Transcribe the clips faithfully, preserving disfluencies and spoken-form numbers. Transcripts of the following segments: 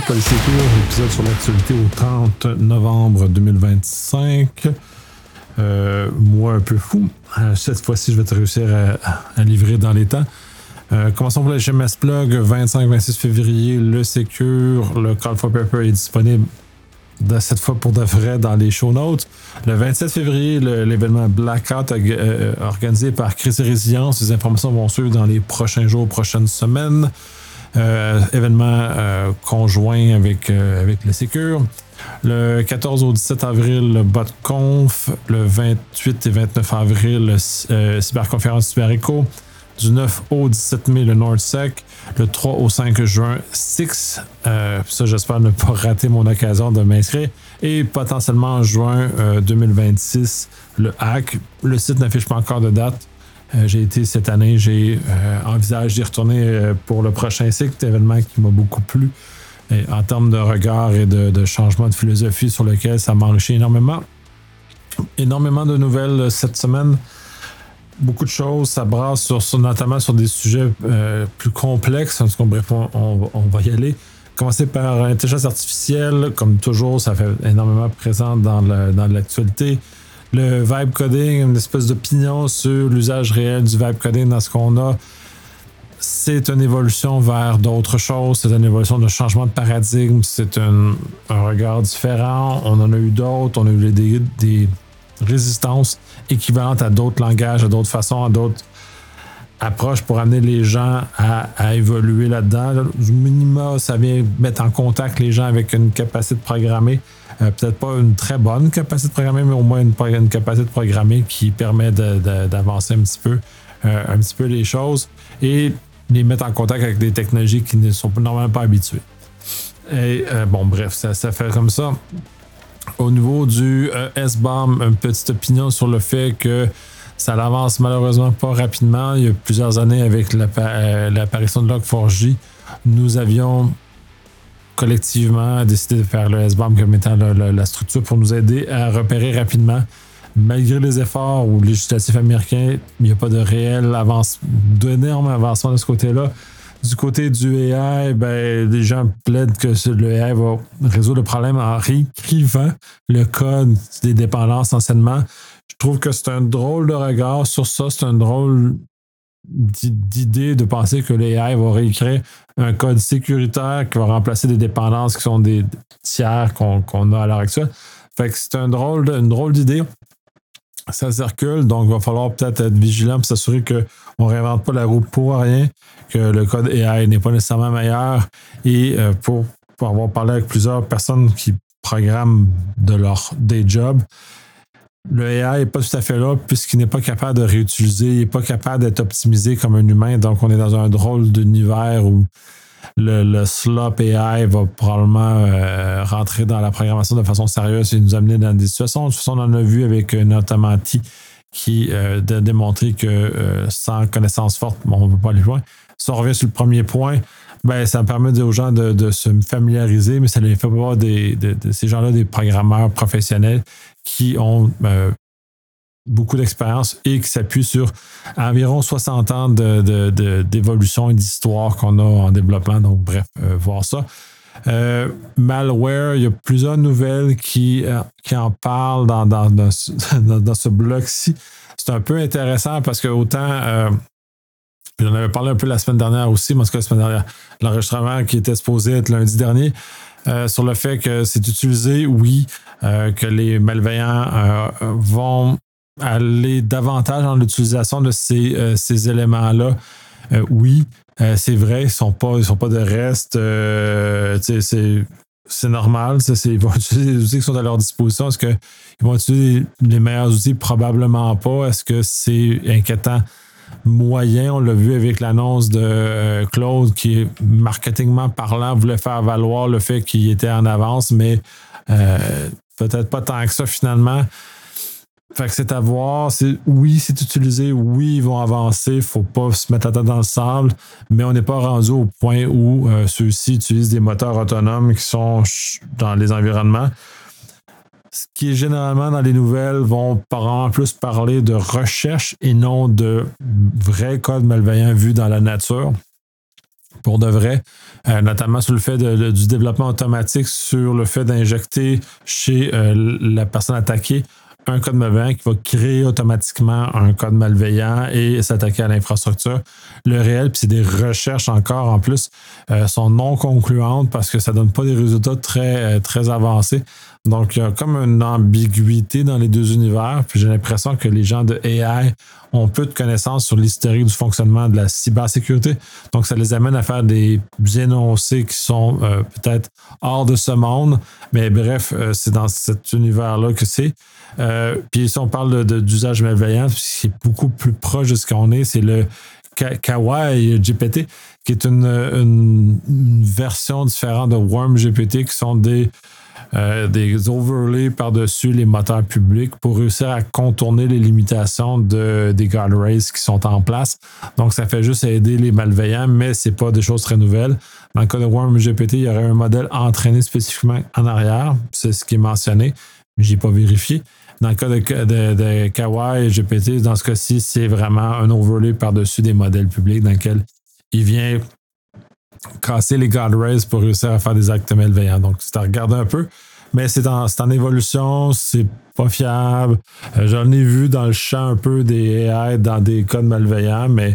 Polysécure, épisode sur l'actualité au trente novembre deux mille vingt-cinq. Euh, moi, un peu fou. Euh, cette fois-ci, je vais te réussir à, à livrer dans les temps. Euh, commençons pour le G M S Plug. vingt-cinq vingt-six février, le Secure, le Call for Paper est disponible de cette fois pour de vrai dans les show notes. Le vingt-sept février, le, l'événement Blackout euh, organisé par Crise et Résilience. Les informations vont suivre dans les prochains jours, prochaines semaines. Euh, événement euh, conjoint avec, euh, avec le Secure. Le quatorze au dix-sept avril, le BotConf. Le vingt-huit et vingt-neuf avril, le euh, Cyberconférence CyberEcho. Du neuf au dix-sept mai, le NordSec. Le trois au cinq juin, Six. Euh, ça, j'espère ne pas rater mon occasion de m'inscrire. Et potentiellement en juin euh, deux mille vingt-six, le Hack. Le site n'affiche pas encore de date. Euh, j'ai été cette année, j'ai euh, envisagé d'y retourner euh, pour le prochain cycle, événement qui m'a beaucoup plu et en termes de regard et de, de changement de philosophie sur lequel ça m'a enrichi énormément. Énormément de nouvelles cette semaine. Beaucoup de choses, ça brasse sur, sur, notamment sur des sujets euh, plus complexes. En tout cas, bref, on, on, on va y aller. Commencer par l'intelligence artificielle, comme toujours, ça fait énormément présent dans, le, dans l'actualité. Le vibe coding, une espèce d'opinion sur l'usage réel du vibe coding dans ce qu'on a. C'est une évolution vers d'autres choses, c'est une évolution de changement de paradigme, c'est un, un regard différent. On en a eu d'autres, on a eu des, des résistances équivalentes à d'autres langages, à d'autres façons, à d'autres approches pour amener les gens à, à évoluer là-dedans. Du minima, ça vient mettre en contact les gens avec une capacité de programmer. Euh, peut-être pas une très bonne capacité de programmer, mais au moins une, une capacité de programmer qui permet de, de, d'avancer un petit peu, euh, un petit peu les choses et les mettre en contact avec des technologies qui ne sont normalement pas habituées. Et euh, bon, bref, ça, ça fait comme ça. Au niveau du euh, S B A M, une petite opinion sur le fait que ça n'avance malheureusement pas rapidement. Il y a plusieurs années, avec euh, l'apparition de log four j, nous avions collectivement décidé de faire le S B A M comme étant la, la, la structure pour nous aider à repérer rapidement. Malgré les efforts au législatif américain, il n'y a pas de réel avancement, d'énorme avancement de ce côté-là. Du côté du A I, ben, les gens plaident que le A I va résoudre le problème en réécrivant le code des dépendances anciennement. Je trouve que c'est un drôle de regard sur ça. C'est un drôle d'idée de penser que l'A I va réécrire un code sécuritaire qui va remplacer des dépendances qui sont des tiers qu'on, qu'on a à l'heure actuelle. Fait que c'est un drôle de, une drôle d'idée. Ça circule, donc il va falloir peut-être être vigilant pour s'assurer qu'on ne réinvente pas la roue pour rien, que le code A I n'est pas nécessairement meilleur. Et euh, pour, pour avoir parlé avec plusieurs personnes qui programment de leur day job, le A I n'est pas tout à fait là puisqu'il n'est pas capable de réutiliser, il n'est pas capable d'être optimisé comme un humain. Donc on est dans un drôle d'univers où le, le slop A I va probablement euh, rentrer dans la programmation de façon sérieuse et nous amener dans des situations. De toute façon, on en a vu avec un Automati qui euh, a démontré que euh, sans connaissance forte, bon, on ne peut pas aller loin. Si on revient sur le premier point, ben, ça permet aux gens de, de se familiariser, mais ça les fait voir des, de, de ces gens-là des programmeurs professionnels qui ont euh, beaucoup d'expérience et qui s'appuient sur environ soixante ans de, de, de, d'évolution et d'histoire qu'on a en développement. Donc, bref, euh, voir ça. Euh, malware, il y a plusieurs nouvelles qui, euh, qui en parlent dans, dans, dans, ce, dans, dans ce blog-ci. C'est un peu intéressant parce que autant... Euh, j'en avais parlé un peu la semaine dernière aussi, parce que la semaine dernière, l'enregistrement qui était supposé être lundi dernier, euh, sur le fait que c'est utilisé, oui, euh, que les malveillants euh, vont aller davantage dans l'utilisation de ces, euh, ces éléments-là. Euh, oui, euh, c'est vrai, ils ne sont pas, ils sont pas de reste. Euh, c'est, c'est normal. C'est, c'est, ils vont utiliser les outils qui sont à leur disposition. Est-ce qu'ils vont utiliser les meilleurs outils? Probablement pas. Est-ce que c'est inquiétant? Moyen, on l'a vu avec l'annonce de euh, Claude qui, marketingment parlant, voulait faire valoir le fait qu'il était en avance, mais euh, peut-être pas tant que ça finalement. Fait que c'est à voir. C'est, oui, c'est utilisé. Oui, ils vont avancer. Il ne faut pas se mettre la tête dans le sable. Mais on n'est pas rendu au point où euh, ceux-ci utilisent des moteurs autonomes qui sont dans les environnements. Ce qui est généralement dans les nouvelles vont probablement plus parler de recherche et non de vrai code malveillant vu dans la nature. pour de vrai, euh, notamment sur le fait de, de, du développement automatique, sur le fait d'injecter chez euh, la personne attaquée un code malveillant qui va créer automatiquement un code malveillant et s'attaquer à l'infrastructure. Le réel, puis c'est des recherches encore en plus, euh, sont non concluantes parce que ça ne donne pas des résultats très, très avancés. Donc, il y a comme une ambiguïté dans les deux univers. Puis j'ai l'impression que les gens de A I ont peu de connaissances sur l'historique du fonctionnement de la cybersécurité. Donc, ça les amène à faire des énoncés qui sont euh, peut-être hors de ce monde. Mais bref, euh, c'est dans cet univers-là que c'est. Euh, puis si on parle de, de, d'usage malveillant, c'est beaucoup plus proche de ce qu'on est, c'est le Kawaii G P T, qui est une, une, une version différente de Worm G P T, qui sont des Euh, des overlays par-dessus les moteurs publics pour réussir à contourner les limitations de, des guardrails qui sont en place. Donc, ça fait juste aider les malveillants, mais ce n'est pas des choses très nouvelles. Dans le cas de Worm G P T, il y aurait un modèle entraîné spécifiquement en arrière. C'est ce qui est mentionné, mais je n'ai pas vérifié. Dans le cas de, de, de Kawaii G P T, dans ce cas-ci, c'est vraiment un overlay par-dessus des modèles publics dans lequel il vient casser les guardrails pour réussir à faire des actes malveillants. Donc, c'est à regarder un peu, mais c'est en, c'est en évolution, c'est pas fiable. Euh, j'en ai vu dans le champ un peu des A I dans des codes malveillants, mais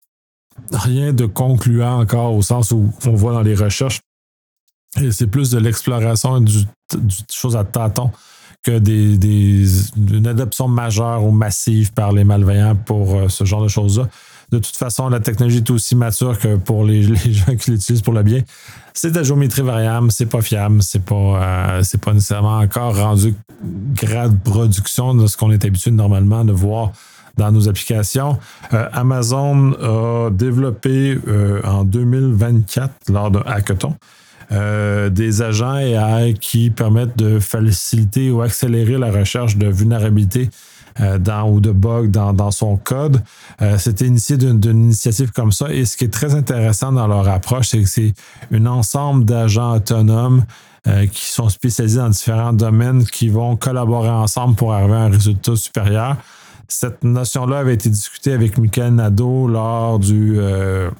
rien de concluant encore au sens où on voit dans les recherches. Et c'est plus de l'exploration et du, du chose à tâtons que des, des, une adoption majeure ou massive par les malveillants pour euh, ce genre de choses-là. De toute façon, la technologie est aussi mature que pour les, les gens qui l'utilisent pour le bien. C'est de la géométrie variable, c'est pas fiable, c'est pas, euh, c'est pas nécessairement encore rendu grade production de ce qu'on est habitué normalement de voir dans nos applications. Euh, Amazon a développé euh, en deux mille vingt-quatre, lors d'un hackathon, Euh, des agents A I qui permettent de faciliter ou accélérer la recherche de vulnérabilités euh, dans, ou de bugs dans, dans son code. Euh, c'était initié d'une, d'une initiative comme ça. Et ce qui est très intéressant dans leur approche, c'est que c'est un ensemble d'agents autonomes euh, qui sont spécialisés dans différents domaines qui vont collaborer ensemble pour arriver à un résultat supérieur. Cette notion-là avait été discutée avec Michael Nadeau lors du... Euh,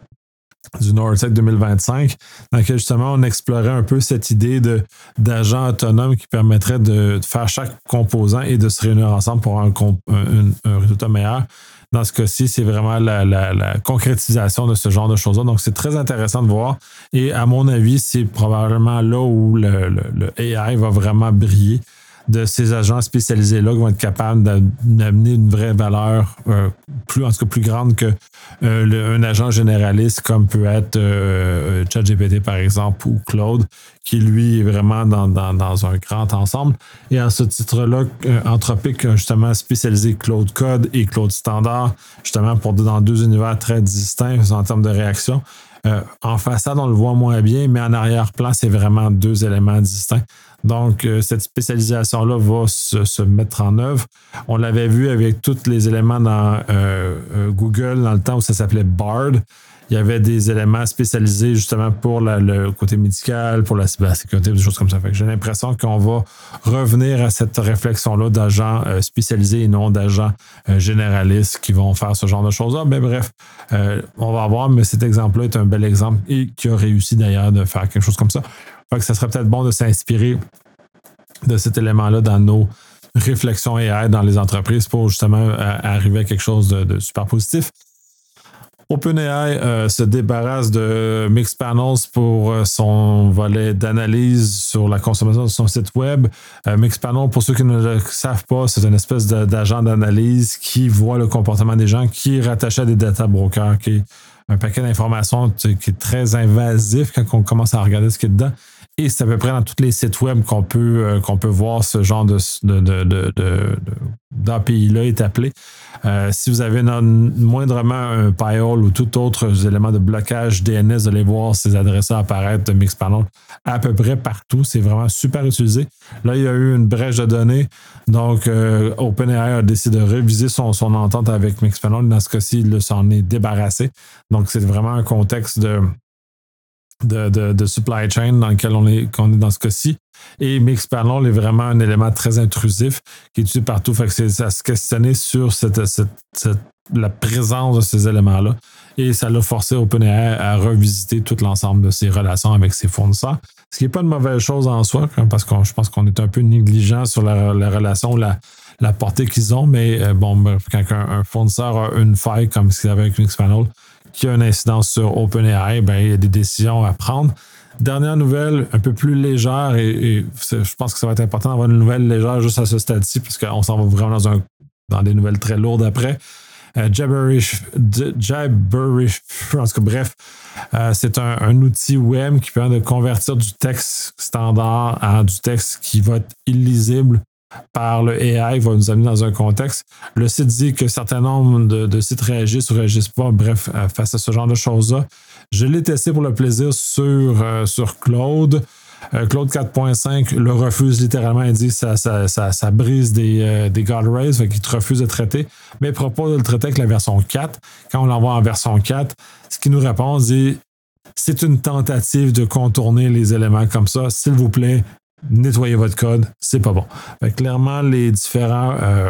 du Nortec deux mille vingt-cinq, dans lequel justement on explorait un peu cette idée de, d'agents autonomes qui permettrait de, de faire chaque composant et de se réunir ensemble pour un, un, un résultat meilleur. Dans ce cas-ci, c'est vraiment la, la, la concrétisation de ce genre de choses-là. Donc, c'est très intéressant de voir. Et à mon avis, c'est probablement là où le, le, le A I va vraiment briller, de ces agents spécialisés-là qui vont être capables d'amener une vraie valeur, euh, plus, en tout cas plus grande que euh, le, un agent généraliste comme peut être euh, ChatGPT par exemple ou Claude, qui lui est vraiment dans, dans, dans un grand ensemble. Et à ce titre-là, euh, Anthropic a justement spécialisé Claude Code et Claude Standard, justement pour dans deux univers très distincts en termes de réaction. Euh, en façade, on le voit moins bien, mais en arrière-plan, c'est vraiment deux éléments distincts. Donc, euh, cette spécialisation-là va se, se mettre en œuvre. On l'avait vu avec tous les éléments dans euh, euh, Google, dans le temps où ça s'appelait Bard. Il y avait des éléments spécialisés justement pour la, le côté médical, pour la cybersécurité, des choses comme ça. Fait que j'ai l'impression qu'on va revenir à cette réflexion-là d'agents euh, spécialisés et non d'agents euh, généralistes qui vont faire ce genre de choses-là. Mais bref, euh, on va voir, mais cet exemple-là est un bel exemple et qui a réussi d'ailleurs de faire quelque chose comme ça. Fait que ça serait peut-être bon de s'inspirer de cet élément-là dans nos réflexions A I dans les entreprises pour justement euh, arriver à quelque chose de, de super positif. OpenAI euh, se débarrasse de Mixpanels pour euh, son volet d'analyse sur la consommation de son site web. Euh, Mixpanel, pour ceux qui ne le savent pas, c'est une espèce de, d'agent d'analyse qui voit le comportement des gens, qui est rattaché à des data brokers, qui est un paquet d'informations qui est très invasif quand on commence à regarder ce qu'il y a dedans. Et c'est à peu près dans tous les sites web qu'on peut, euh, qu'on peut voir ce genre de, de, de, de, de, d'A P I-là est appelé. Euh, si vous avez non, moindrement un firewall ou tout autre élément de blocage D N S, vous allez voir ces adresses-là apparaître de Mixpanel à peu près partout. C'est vraiment super utilisé. Là, il y a eu une brèche de données. Donc, euh, OpenAI a décidé de réviser son, son entente avec Mixpanel. Dans ce cas-ci, il s'en est débarrassé. Donc, c'est vraiment un contexte de... De, de, de supply chain dans lequel on est, qu'on est dans ce cas-ci. Et Mixpanel est vraiment un élément très intrusif qui est utilisé partout. Fait que c'est à se questionner sur cette, cette, cette, la présence de ces éléments-là. Et ça l'a forcé OpenAI à revisiter tout l'ensemble de ses relations avec ses fournisseurs. Ce qui n'est pas une mauvaise chose en soi, parce que je pense qu'on est un peu négligent sur la, la relation, la, la portée qu'ils ont. Mais euh, bon, quand un, un fournisseur a une faille comme ce qu'il avait avec Mixpanel, qui a une incidence sur OpenAI, ben, il y a des décisions à prendre. Dernière nouvelle, un peu plus légère, et, et je pense que ça va être important d'avoir une nouvelle légère juste à ce stade-ci, parce qu'on s'en va vraiment dans, un, dans des nouvelles très lourdes après. Euh, Jabberish, Jabberish, en tout cas, bref, euh, c'est un, un outil web qui permet de convertir du texte standard en du texte qui va être illisible par le A I, va nous amener dans un contexte. Le site dit que certains nombres de, de sites réagissent ou ne réagissent pas, bref, euh, face à ce genre de choses-là. Je l'ai testé pour le plaisir sur, euh, sur Claude. Euh, Claude quatre point cinq le refuse littéralement. Il dit que ça, ça, ça, ça brise des, euh, des guardrails, fait qu'il te refuse de traiter, mais il propose de le traiter avec la version quatre. Quand on l'envoie en version quatre, ce qu'il nous répond, dit c'est une tentative de contourner les éléments comme ça. S'il vous plaît, nettoyez votre code, c'est pas bon. Fait que clairement, les différents, euh,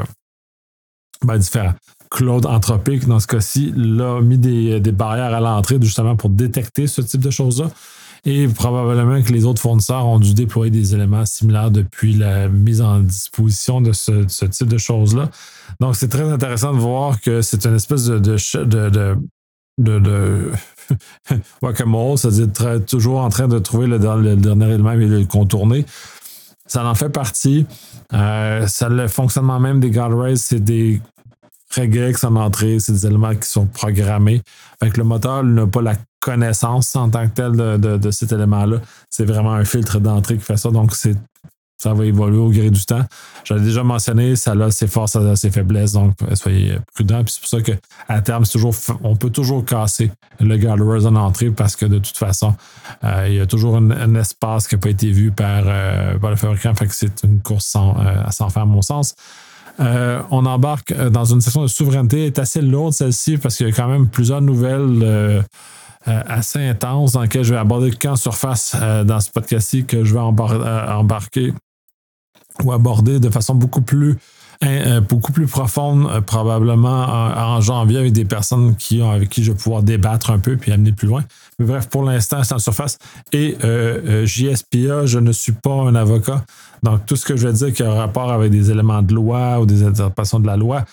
ben différents. Claude Anthropic, dans ce cas-ci, l'a mis des, des barrières à l'entrée justement pour détecter ce type de choses-là. Et probablement que les autres fournisseurs ont dû déployer des éléments similaires depuis la mise en disposition de ce, de ce type de choses-là. Donc, c'est très intéressant de voir que c'est une espèce de, de, de, de, de, de whack-a-mole, c'est-à-dire très, toujours en train de trouver le, le dernier élément et de le contourner. Ça en fait partie. Euh, ça, le fonctionnement même des guardrails, c'est des regex en entrée, c'est des éléments qui sont programmés. Fait que le moteur n'a pas la connaissance en tant que tel de, de, de cet élément-là. C'est vraiment un filtre d'entrée qui fait ça. Donc, c'est, ça va évoluer au gré du temps. J'avais déjà mentionné, ça a ses forces, ça a ses faiblesses. Donc, soyez prudents. Puis c'est pour ça qu'à terme, c'est toujours, on peut toujours casser le guardrails en entrée parce que de toute façon, euh, il y a toujours un, un espace qui n'a pas été vu par, euh, par le fabricant. Fait que c'est une course sans, euh, sans faire à mon sens. Euh, on embarque dans une section de souveraineté. Elle est assez lourde, celle-ci, parce qu'il y a quand même plusieurs nouvelles euh, euh, assez intenses dans lesquelles je vais aborder qu'en surface euh, dans ce podcast-ci que je vais embar- euh, embarquer ou aborder de façon beaucoup plus, euh, beaucoup plus profonde, euh, probablement en, en janvier, avec des personnes qui ont, avec qui je vais pouvoir débattre un peu puis amener plus loin. Mais bref, pour l'instant, c'est en surface. Et euh, euh, J S P A, je ne suis pas un avocat. Donc, tout ce que je vais dire qui a un rapport avec des éléments de loi ou des interprétations de la loi,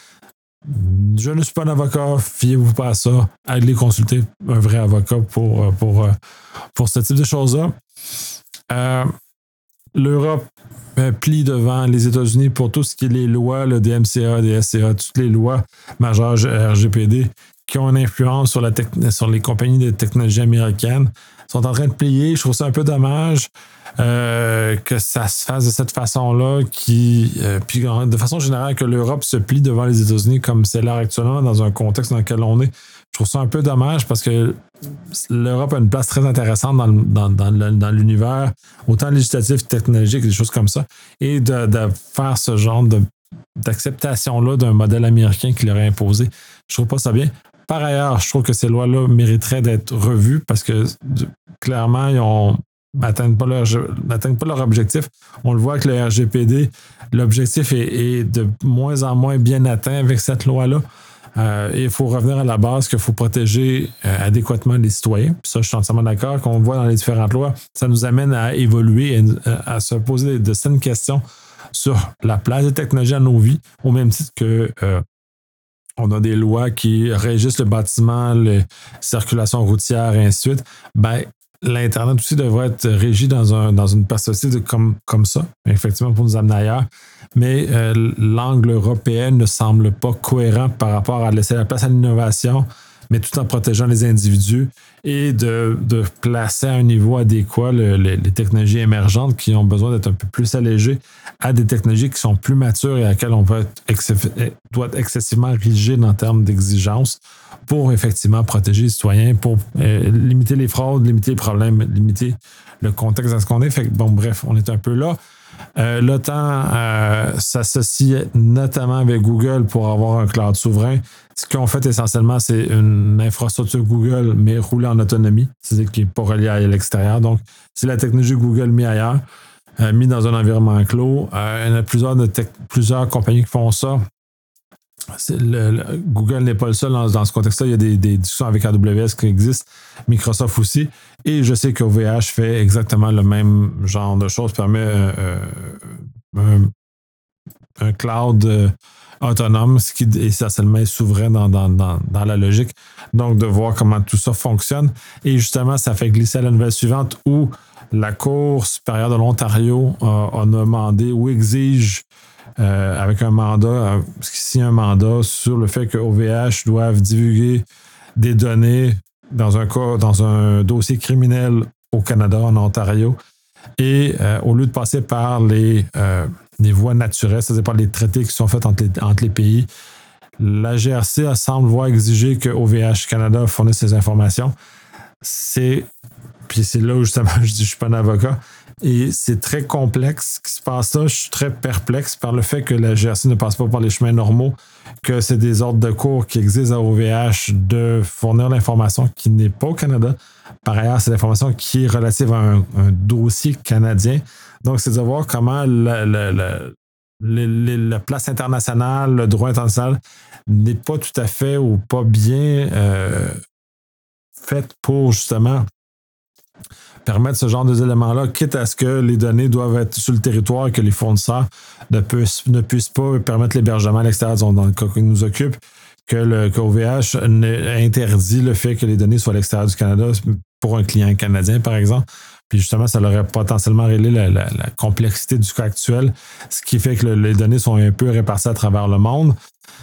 je ne suis pas un avocat, fiez-vous pas à ça. Allez consulter un vrai avocat pour, pour, pour ce type de choses-là. Euh, L'Europe euh, plie devant les États-Unis pour tout ce qui est les lois, le D M C A, D S C A, toutes les lois majeures R G P D qui ont une influence sur, la tec- sur les compagnies de technologie américaines sont en train de plier. Je trouve ça un peu dommage euh, que ça se fasse de cette façon-là, qui, euh, puis de façon générale, que l'Europe se plie devant les États-Unis comme c'est l'heure actuellement dans un contexte dans lequel on est. Je trouve ça un peu dommage parce que l'Europe a une place très intéressante dans, dans, dans, dans l'univers, autant législatif, technologique, des choses comme ça, et de, de faire ce genre de, d'acceptation-là d'un modèle américain qui leur est imposé. Je trouve pas ça bien. Par ailleurs, je trouve que ces lois-là mériteraient d'être revues parce que de, clairement, ils ont n'atteignent pas, leur, n'atteignent pas leur objectif. On le voit avec le R G P D, l'objectif est, est de moins en moins bien atteint avec cette loi-là. Euh, et il faut revenir à la base qu'il faut protéger euh, adéquatement les citoyens. Puis ça, je suis entièrement d'accord. Qu'on voit dans les différentes lois, ça nous amène à évoluer et à, à se poser de saines questions sur la place des technologies dans nos vies, au même titre que euh, on a des lois qui régissent le bâtiment, la circulation routière et ainsi de suite. Ben, l'Internet aussi devrait être régi dans, un, dans une perspective de comme, comme ça, effectivement, pour nous amener ailleurs. Mais euh, l'angle européen ne semble pas cohérent par rapport à laisser la place à l'innovation, mais tout en protégeant les individus et de, de placer à un niveau adéquat le, le, les technologies émergentes qui ont besoin d'être un peu plus allégées à des technologies qui sont plus matures et à laquelle on va être excess- doit être excessivement rigide en termes d'exigences pour effectivement protéger les citoyens, pour euh, limiter les fraudes, limiter les problèmes, limiter le contexte dans ce qu'on est. Fait que, bon, bref, on est un peu là. Euh, L'OTAN euh, s'associe notamment avec Google pour avoir un cloud souverain. Ce qu'ils ont fait essentiellement, c'est une infrastructure Google, mais roulée en autonomie, c'est-à-dire qui n'est pas reliée à l'extérieur. Donc, c'est la technologie Google mise ailleurs. euh, mis dans un environnement clos. Euh, il y en a plusieurs, de tech, plusieurs compagnies qui font ça. Le, le, Google n'est pas le seul dans, dans ce contexte-là. Il y a des, des discussions avec A W S qui existent, Microsoft aussi. Et je sais qu'O V H fait exactement le même genre de choses, permet euh, un, un cloud euh, autonome, ce qui est essentiellement souverain dans, dans, dans, dans la logique. Donc, de voir comment tout ça fonctionne. Et justement, ça fait glisser à la nouvelle suivante où la Cour supérieure de l'Ontario a, a demandé ou exige Euh, avec un mandat, euh, ici un mandat sur le fait que O V H doivent divulguer des données dans un cas, dans un dossier criminel au Canada, en Ontario, et euh, au lieu de passer par les, euh, les voies naturelles, c'est-à-dire par les traités qui sont faits entre les, entre les pays, la G R C semble voir exiger que O V H Canada fournisse ces informations. C'est, puis c'est là où justement je dis je ne suis pas un avocat. Et c'est très complexe ce qui se passe là. Je suis très perplexe par le fait que la G R C ne passe pas par les chemins normaux, que c'est des ordres de cours qui existent à O V H de fournir l'information qui n'est pas au Canada. Par ailleurs, c'est l'information qui est relative à un, un dossier canadien. Donc, c'est de voir comment la, la, la, la, la, la place internationale, le droit international n'est pas tout à fait ou pas bien euh, fait pour justement permettre ce genre d'éléments-là, quitte à ce que les données doivent être sur le territoire et que les fournisseurs ne puissent, ne puissent pas permettre l'hébergement à l'extérieur, dans le cas qui nous occupe, que le que O V H interdit le fait que les données soient à l'extérieur du Canada pour un client canadien, par exemple. Puis justement, ça aurait potentiellement réglé la, la, la complexité du cas actuel, ce qui fait que le, les données sont un peu réparties à travers le monde.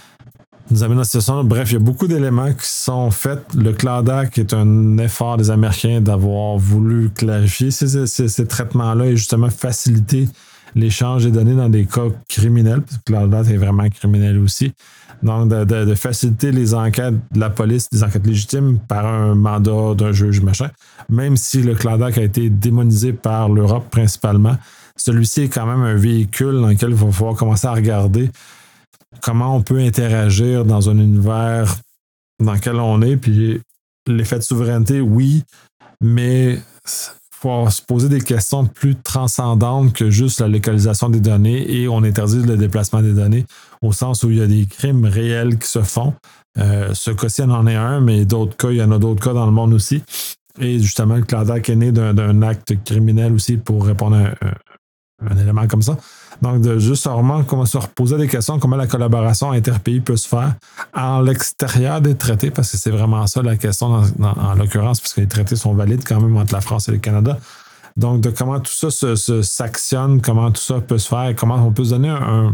Nous amène dans cette situation. Bref, il y a beaucoup d'éléments qui sont faits. Le CLADAC est un effort des Américains d'avoir voulu clarifier ces, ces, ces traitements-là et justement faciliter l'échange des données dans des cas criminels, parce que CLADAC est vraiment criminel aussi. Donc, de, de, de faciliter les enquêtes de la police, des enquêtes légitimes par un mandat d'un juge, machin. Même si le CLADAC a été démonisé par l'Europe principalement, celui-ci est quand même un véhicule dans lequel il va falloir commencer à regarder comment on peut interagir dans un univers dans lequel on est. Puis l'effet de souveraineté, oui, mais il faut se poser des questions plus transcendantes que juste la localisation des données et on interdit le déplacement des données au sens où il y a des crimes réels qui se font. Euh, ce cas-ci, il en est un, mais d'autres cas, il y en a d'autres cas dans le monde aussi. Et justement, le CLADAC est né d'un, d'un acte criminel aussi pour répondre à un, un élément comme ça. Donc, de juste vraiment commencer à se reposer des questions, comment la collaboration interpays peut se faire en l'extérieur des traités, parce que c'est vraiment ça la question dans, dans, en l'occurrence, puisque les traités sont valides quand même entre la France et le Canada. Donc, de comment tout ça se, se, s'actionne, comment tout ça peut se faire, comment on peut se donner un, un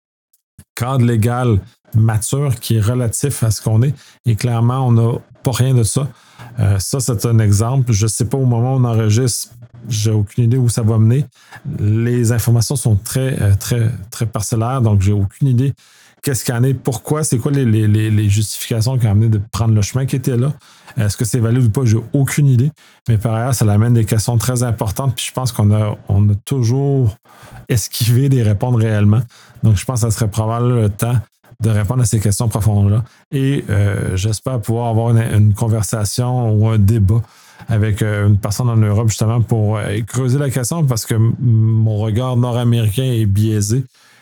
cadre légal mature qui est relatif à ce qu'on est. Et clairement, on n'a pas rien de ça. Euh, ça, c'est un exemple. Je ne sais pas au moment où on enregistre, j'ai aucune idée où ça va mener. Les informations sont très, très, très parcellaires, donc j'ai aucune idée qu'est-ce qu'il y en est, pourquoi, c'est quoi les, les, les justifications qui ont amené de prendre le chemin qui était là. Est-ce que c'est valide ou pas? J'ai aucune idée. Mais par ailleurs, ça amène des questions très importantes, puis je pense qu'on a, on a toujours esquivé d'y répondre réellement. Donc, je pense que ça serait probablement le temps de répondre à ces questions profondes-là. Et euh, j'espère pouvoir avoir une, une conversation ou un débat avec une personne en Europe justement pour creuser la question parce que mon regard nord-américain est biaisé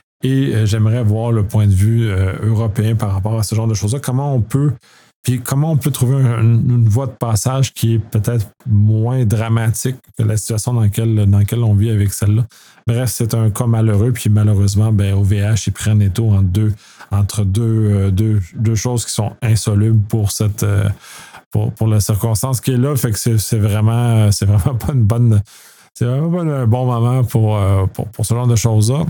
et j'aimerais voir le point de vue européen par rapport à ce genre de choses-là. Comment on peut, puis comment on peut trouver une, une voie de passage qui est peut-être moins dramatique que la situation dans laquelle, dans laquelle on vit avec celle-là. Bref, c'est un cas malheureux, puis malheureusement, ben, O V H, ils prennent étau entre deux, entre deux, deux, deux choses qui sont insolubles pour cette... Pour, pour la circonstance qui est là, fait que c'est, c'est vraiment c'est vraiment pas une bonne c'est vraiment pas un bon moment pour, pour, pour ce genre de choses-là.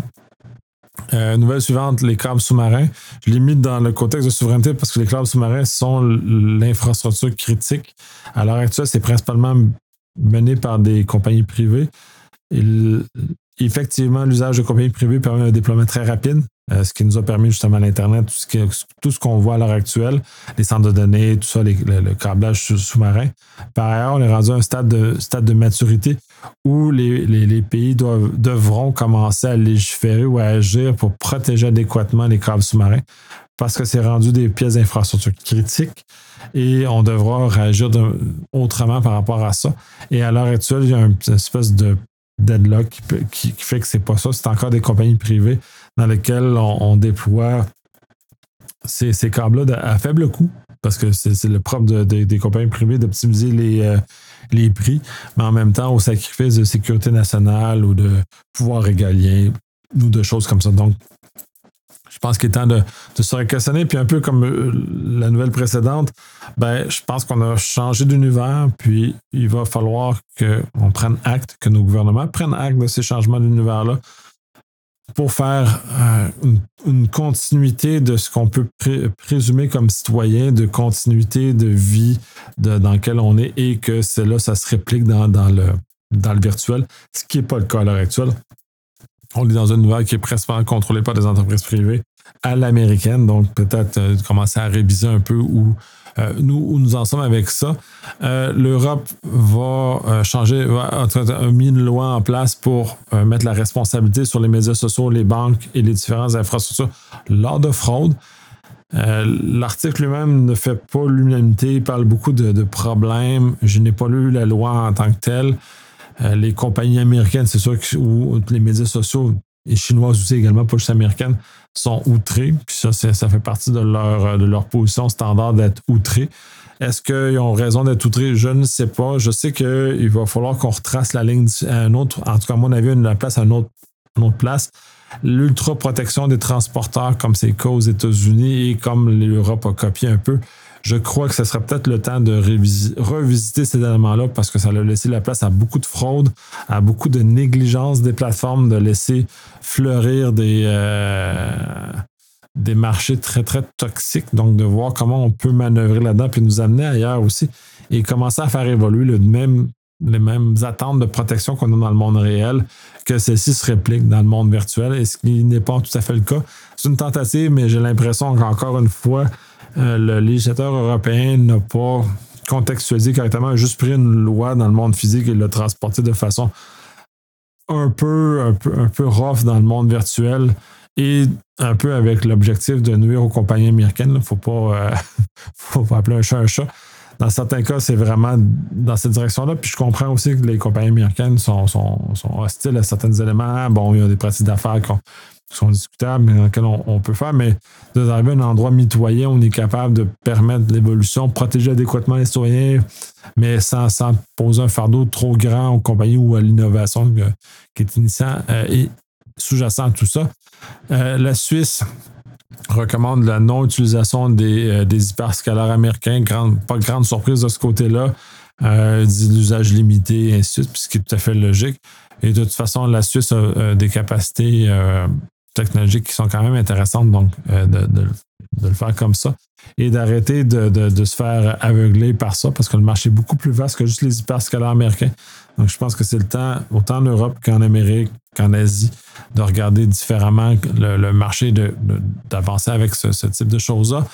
Euh, nouvelle suivante, les câbles sous-marins. Je l'ai mis dans le contexte de souveraineté parce que les câbles sous-marins sont l'infrastructure critique. À l'heure actuelle, c'est principalement mené par des compagnies privées. Il, effectivement, l'usage de compagnies privées permet un déploiement très rapide. Euh, ce qui nous a permis justement l'Internet, tout ce, qui, tout ce qu'on voit à l'heure actuelle, les centres de données, tout ça, les, le, le câblage sous-marin. Par ailleurs, on est rendu à un stade de, stade de maturité où les, les, les pays doivent, devront commencer à légiférer ou à agir pour protéger adéquatement les câbles sous-marins parce que c'est rendu des pièces d'infrastructure critiques et on devra réagir de, autrement par rapport à ça. Et à l'heure actuelle, il y a une espèce de deadlock qui, peut, qui, qui fait que c'est pas ça. C'est encore des compagnies privées dans lesquelles on, on déploie ces, ces câbles-là de, à faible coût, parce que c'est, c'est le propre de, de, des compagnies privées d'optimiser les, euh, les prix, mais en même temps au sacrifice de sécurité nationale ou de pouvoir régalien ou de choses comme ça. Donc, je pense qu'il est temps de, de se re-questionner. Puis un peu comme euh, la nouvelle précédente, ben, je pense qu'on a changé d'univers, puis il va falloir qu'on prenne acte, que nos gouvernements prennent acte de ces changements d'univers-là pour faire euh, une, une continuité de ce qu'on peut pré- présumer comme citoyen, de continuité de vie de, dans laquelle on est, et que cela, ça se réplique dans, dans, le, dans le virtuel, ce qui n'est pas le cas à l'heure actuelle. On est dans un univers qui est principalement contrôlé par des entreprises privées à l'américaine, donc peut-être euh, commencer à réviser un peu où, euh, nous, où nous en sommes avec ça. Euh, L'Europe va euh, changer, va, a mis une loi en place pour euh, mettre la responsabilité sur les médias sociaux, les banques et les différentes infrastructures lors de fraude. Euh, l'article lui-même ne fait pas l'unanimité, il parle beaucoup de, de problèmes. Je n'ai pas lu la loi en tant que telle. Euh, les compagnies américaines, c'est sûr que ou les médias sociaux, et chinoises aussi également, pas juste américaines, sont outrés. Puis ça, c'est, ça fait partie de leur, de leur position standard d'être outrés. Est-ce qu'ils ont raison d'être outrés? Je ne sais pas. Je sais qu'il va falloir qu'on retrace la ligne à un autre, en tout cas, à mon avis, une place à une autre, une autre place. L'ultra-protection des transporteurs, comme c'est le cas aux États-Unis et comme l'Europe a copié un peu, je crois que ce serait peut-être le temps de révis- revisiter ces éléments-là parce que ça a laissé la place à beaucoup de fraude, à beaucoup de négligence des plateformes, de laisser fleurir des, euh, des marchés très, très toxiques. Donc, de voir comment on peut manœuvrer là-dedans puis nous amener ailleurs aussi et commencer à faire évoluer le même, les mêmes attentes de protection qu'on a dans le monde réel, que celles-ci se répliquent dans le monde virtuel, et ce qui n'est pas tout à fait le cas. C'est une tentative, mais j'ai l'impression qu'encore une fois, Euh, le législateur européen n'a pas contextualisé correctement, a juste pris une loi dans le monde physique et l'a transportée de façon un peu, un peu, un peu rough dans le monde virtuel et un peu avec l'objectif de nuire aux compagnies américaines. Il ne faut pas, euh, faut pas appeler un chat un chat. Dans certains cas, c'est vraiment dans cette direction-là. Puis je comprends aussi que les compagnies américaines sont, sont, sont hostiles à certains éléments. Bon, il y a des pratiques d'affaires qui ont qui sont discutables, mais dans lesquels on, on peut faire, mais d'arriver à un endroit mitoyen où on est capable de permettre l'évolution, protéger adéquatement les citoyens, mais sans, sans poser un fardeau trop grand aux compagnies ou à l'innovation que, qui est initiant euh, et sous-jacent à tout ça. Euh, la Suisse recommande la non-utilisation des, euh, des hyperscalaires américains. Grande, pas de grande surprise de ce côté-là. Euh, dit l'usage limité, et ainsi de suite, ce qui est tout à fait logique. Et de toute façon, la Suisse a euh, des capacités euh, technologiques qui sont quand même intéressantes, donc euh, de, de, de le faire comme ça et d'arrêter de, de, de se faire aveugler par ça parce que le marché est beaucoup plus vaste que juste les hyperscalaires américains. Donc, je pense que c'est le temps, autant en Europe qu'en Amérique, qu'en Asie, de regarder différemment le, le marché, de, de, d'avancer avec ce, ce type de choses-là.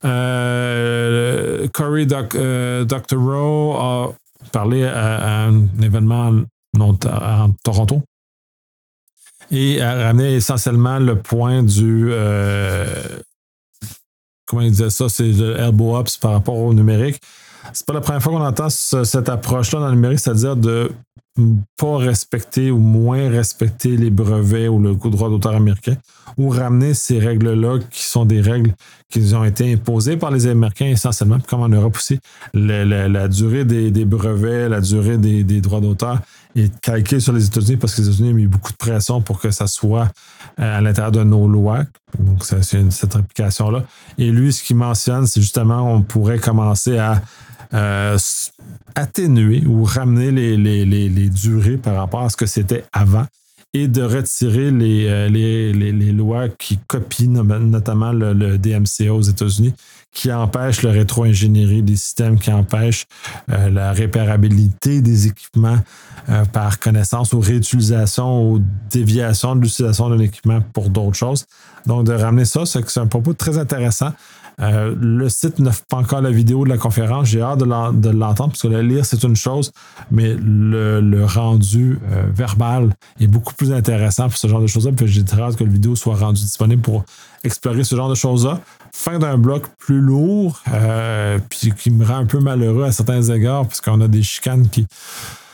Euh, Cory Doc, euh, Doctorow a parlé à, à un événement en Toronto et a ramené essentiellement le point du euh, comment il disait ça, c'est le elbow ups par rapport au numérique. C'est pas la première fois qu'on entend ce, cette approche-là dans le numérique, c'est-à-dire de pas respecter ou moins respecter les brevets ou le droit d'auteur américain, ou ramener ces règles-là qui sont des règles qui ont été imposées par les Américains essentiellement, comme en Europe aussi. La, la, la durée des, des brevets, la durée des, des droits d'auteur est calquée sur les États-Unis parce que les États-Unis ont mis beaucoup de pression pour que ça soit à l'intérieur de nos lois. Donc, c'est une, cette application-là. Et lui, ce qu'il mentionne, c'est justement on pourrait commencer à Euh, atténuer ou ramener les, les, les, les durées par rapport à ce que c'était avant et de retirer les, euh, les, les, les lois qui copient notamment le, le D M C A aux États-Unis, qui empêchent la rétro-ingénierie des systèmes, qui empêchent euh, la réparabilité des équipements euh, par connaissance ou réutilisation ou déviation de l'utilisation d'un équipement pour d'autres choses. Donc, de ramener ça, c'est, c'est un propos très intéressant. Euh, le site n'offre pas encore la vidéo de la conférence. J'ai hâte de, l'en, de l'entendre parce que le lire, c'est une chose, mais le, le rendu euh, verbal est beaucoup plus intéressant pour ce genre de choses-là. Puis j'ai très hâte que la vidéo soit rendue disponible pour explorer ce genre de choses-là. Fin d'un bloc plus lourd, euh, puis qui me rend un peu malheureux à certains égards parce qu'on a des chicanes qui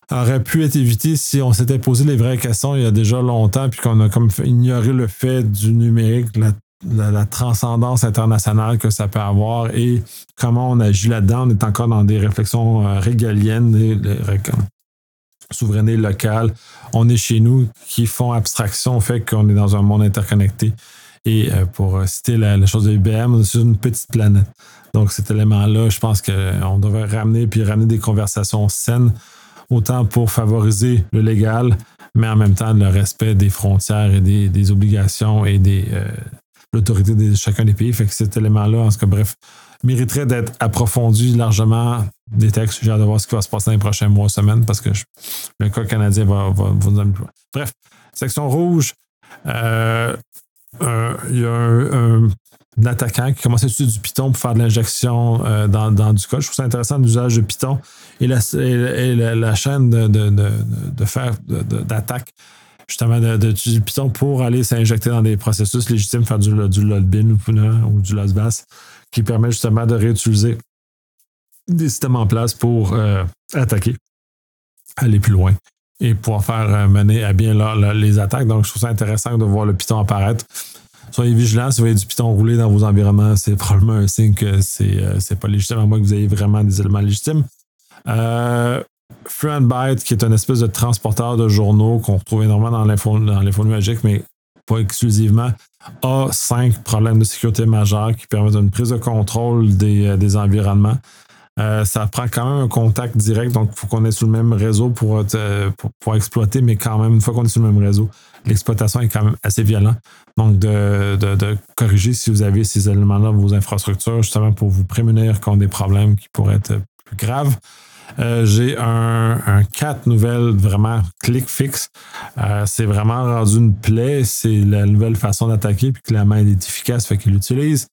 aurait pu être évité si on s'était posé les vraies questions il y a déjà longtemps, puis qu'on a comme ignoré le fait du numérique, la, la, la transcendance internationale que ça peut avoir et comment on agit là-dedans. On est encore dans des réflexions euh, régaliennes, des, des, des souveraineté locale. On est chez nous qui font abstraction au fait qu'on est dans un monde interconnecté. Et euh, pour citer la, la chose de I B M, on est sur une petite planète. Donc cet élément-là, je pense qu'on devrait ramener puis ramener des conversations saines, autant pour favoriser le légal, mais en même temps le respect des frontières et des, des obligations et des euh, l'autorité de chacun des pays. Fait que cet élément-là, en tout cas, bref, mériterait d'être approfondi largement des textes. J'ai hâte de voir ce qui va se passer dans les prochains mois, semaines, parce que je, le cas canadien va, va, va nous amener plus loin. Bref, section rouge, euh, euh, il y a un, un, un attaquant qui commence à utiliser du Python pour faire de l'injection euh, dans, dans du code. Je trouve ça intéressant l'usage de Python et la, et, et la, la chaîne de, de, de, de faire de, de, d'attaque justement d'utiliser Python pour aller s'injecter dans des processus légitimes, faire du, du loadbin ou, ou du lossbass, qui permet justement de réutiliser des systèmes en place pour euh, attaquer, aller plus loin et pouvoir faire euh, mener à bien la, la, les attaques. Donc, je trouve ça intéressant de voir le Python apparaître. Soyez vigilants, si vous voyez du Python rouler dans vos environnements, c'est probablement un signe que c'est, euh, c'est pas légitime, à moins que vous ayez vraiment des éléments légitimes. Euh, FreehandByte, qui est une espèce de transporteur de journaux qu'on retrouve énormément dans l'info, dans l'info numérique, mais pas exclusivement, a cinq problèmes de sécurité majeurs qui permettent une prise de contrôle des, des environnements. Euh, ça prend quand même un contact direct, donc il faut qu'on ait sur le même réseau pour, euh, pour, pour exploiter, mais quand même, une fois qu'on est sur le même réseau, l'exploitation est quand même assez violente. Donc, de, de, de corriger si vous avez ces éléments-là dans vos infrastructures, justement pour vous prémunir contre des problèmes qui pourraient être plus graves. Euh, j'ai un, un quatre nouvelles vraiment click fix. Euh, c'est vraiment rendu une plaie. C'est la nouvelle façon d'attaquer, puis clairement elle est efficace, fait qu'il l'utilise.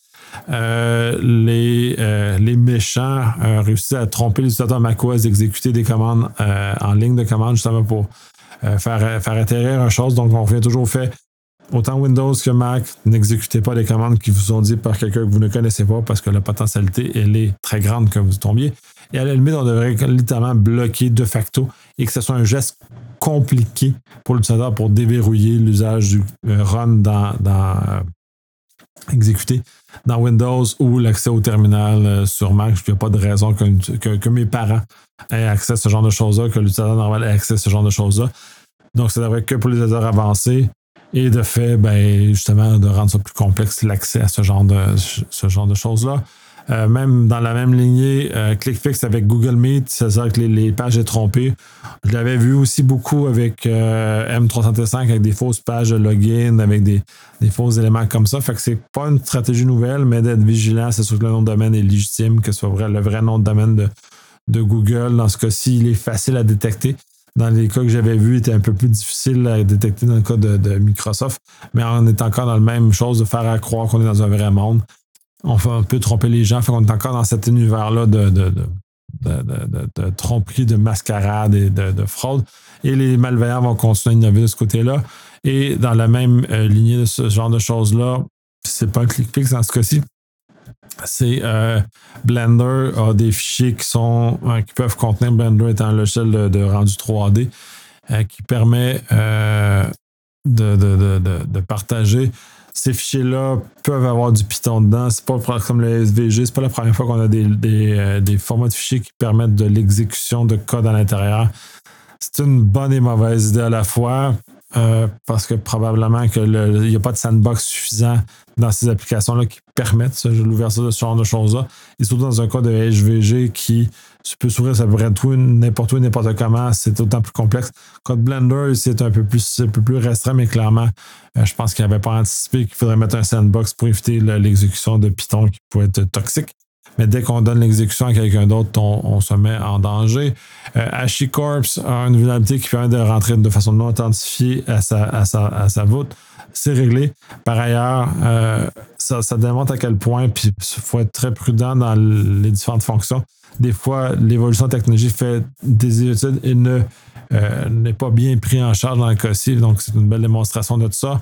Euh, les, euh, les méchants euh, réussissent à tromper l'utilisateur macOS d'exécuter des commandes euh, en ligne de commande, justement pour euh, faire, faire atterrir une chose. Donc, on revient toujours au fait, autant Windows que Mac, n'exécutez pas les commandes qui vous sont dites par quelqu'un que vous ne connaissez pas, parce que la potentialité, elle est très grande que vous tombiez. Et à la limite, on devrait littéralement bloquer de facto et que ce soit un geste compliqué pour l'utilisateur pour déverrouiller l'usage du euh, run dans, dans euh, exécuter dans Windows ou l'accès au terminal euh, sur Mac. Il n'y a pas de raison que, que, que mes parents aient accès à ce genre de choses-là, que l'utilisateur normal ait accès à ce genre de choses-là. Donc, ça devrait être que pour les utilisateurs avancés. Et de fait, ben, justement, de rendre ça plus complexe, l'accès à ce genre de, ce genre de choses-là. Euh, même dans la même lignée, euh, ClickFix avec Google Meet, c'est-à-dire que les, les pages sont trompées. Je l'avais vu aussi beaucoup avec euh, M trois cent cinq, avec des fausses pages de login, avec des, des faux éléments comme ça. Fait que c'est pas une stratégie nouvelle, mais d'être vigilant, c'est sûr que le nom de domaine est légitime, que ce soit vrai, le vrai nom de domaine de, de Google. Dans ce cas-ci, il est facile à détecter. Dans les cas que j'avais vus, il était un peu plus difficile à détecter dans le cas de, de Microsoft, mais on est encore dans la même chose, de faire à croire qu'on est dans un vrai monde. On, fait, on peut tromper les gens, fait qu'on est encore dans cet univers-là de, de, de, de, de, de, de tromperie, de mascarade et de, de fraude. Et les malveillants vont continuer à innover de ce côté-là. Et dans la même euh, lignée de ce genre de choses-là, c'est pas un ClickFix dans ce cas-ci, c'est euh, Blender a des fichiers qui sont euh, qui peuvent contenir, Blender étant un logiciel de, de rendu trois D euh, qui permet euh, de, de, de, de, de partager. Ces fichiers-là peuvent avoir du Python dedans. C'est pas comme le S V G, c'est pas la première fois qu'on a des, des, euh, des formats de fichiers qui permettent de l'exécution de code à l'intérieur. C'est une bonne et mauvaise idée à la fois. Euh, parce que probablement qu'il n'y a pas de sandbox suffisant dans ces applications-là qui permettent ça, l'ouverture de ce genre de choses-là. Et surtout dans un cas de S V G qui peut s'ouvrir, ça pourrait être tout, n'importe où, n'importe comment, c'est autant plus complexe. Code Blender, c'est un peu plus, un peu plus restreint, mais clairement, euh, je pense qu'il n'avait pas anticipé qu'il faudrait mettre un sandbox pour éviter l'exécution de Python qui pourrait être toxique. Mais dès qu'on donne l'exécution à quelqu'un d'autre, on, on se met en danger. Euh, HashiCorp a une vulnérabilité qui permet de rentrer de façon non authentifiée à sa, à sa, à sa voûte. C'est réglé. Par ailleurs, euh, ça, ça démontre à quel point, puis il faut être très prudent dans les différentes fonctions. Des fois, l'évolution technologique fait des études et ne, euh, n'est pas bien pris en charge dans le cas-ci. Donc, c'est une belle démonstration de tout ça.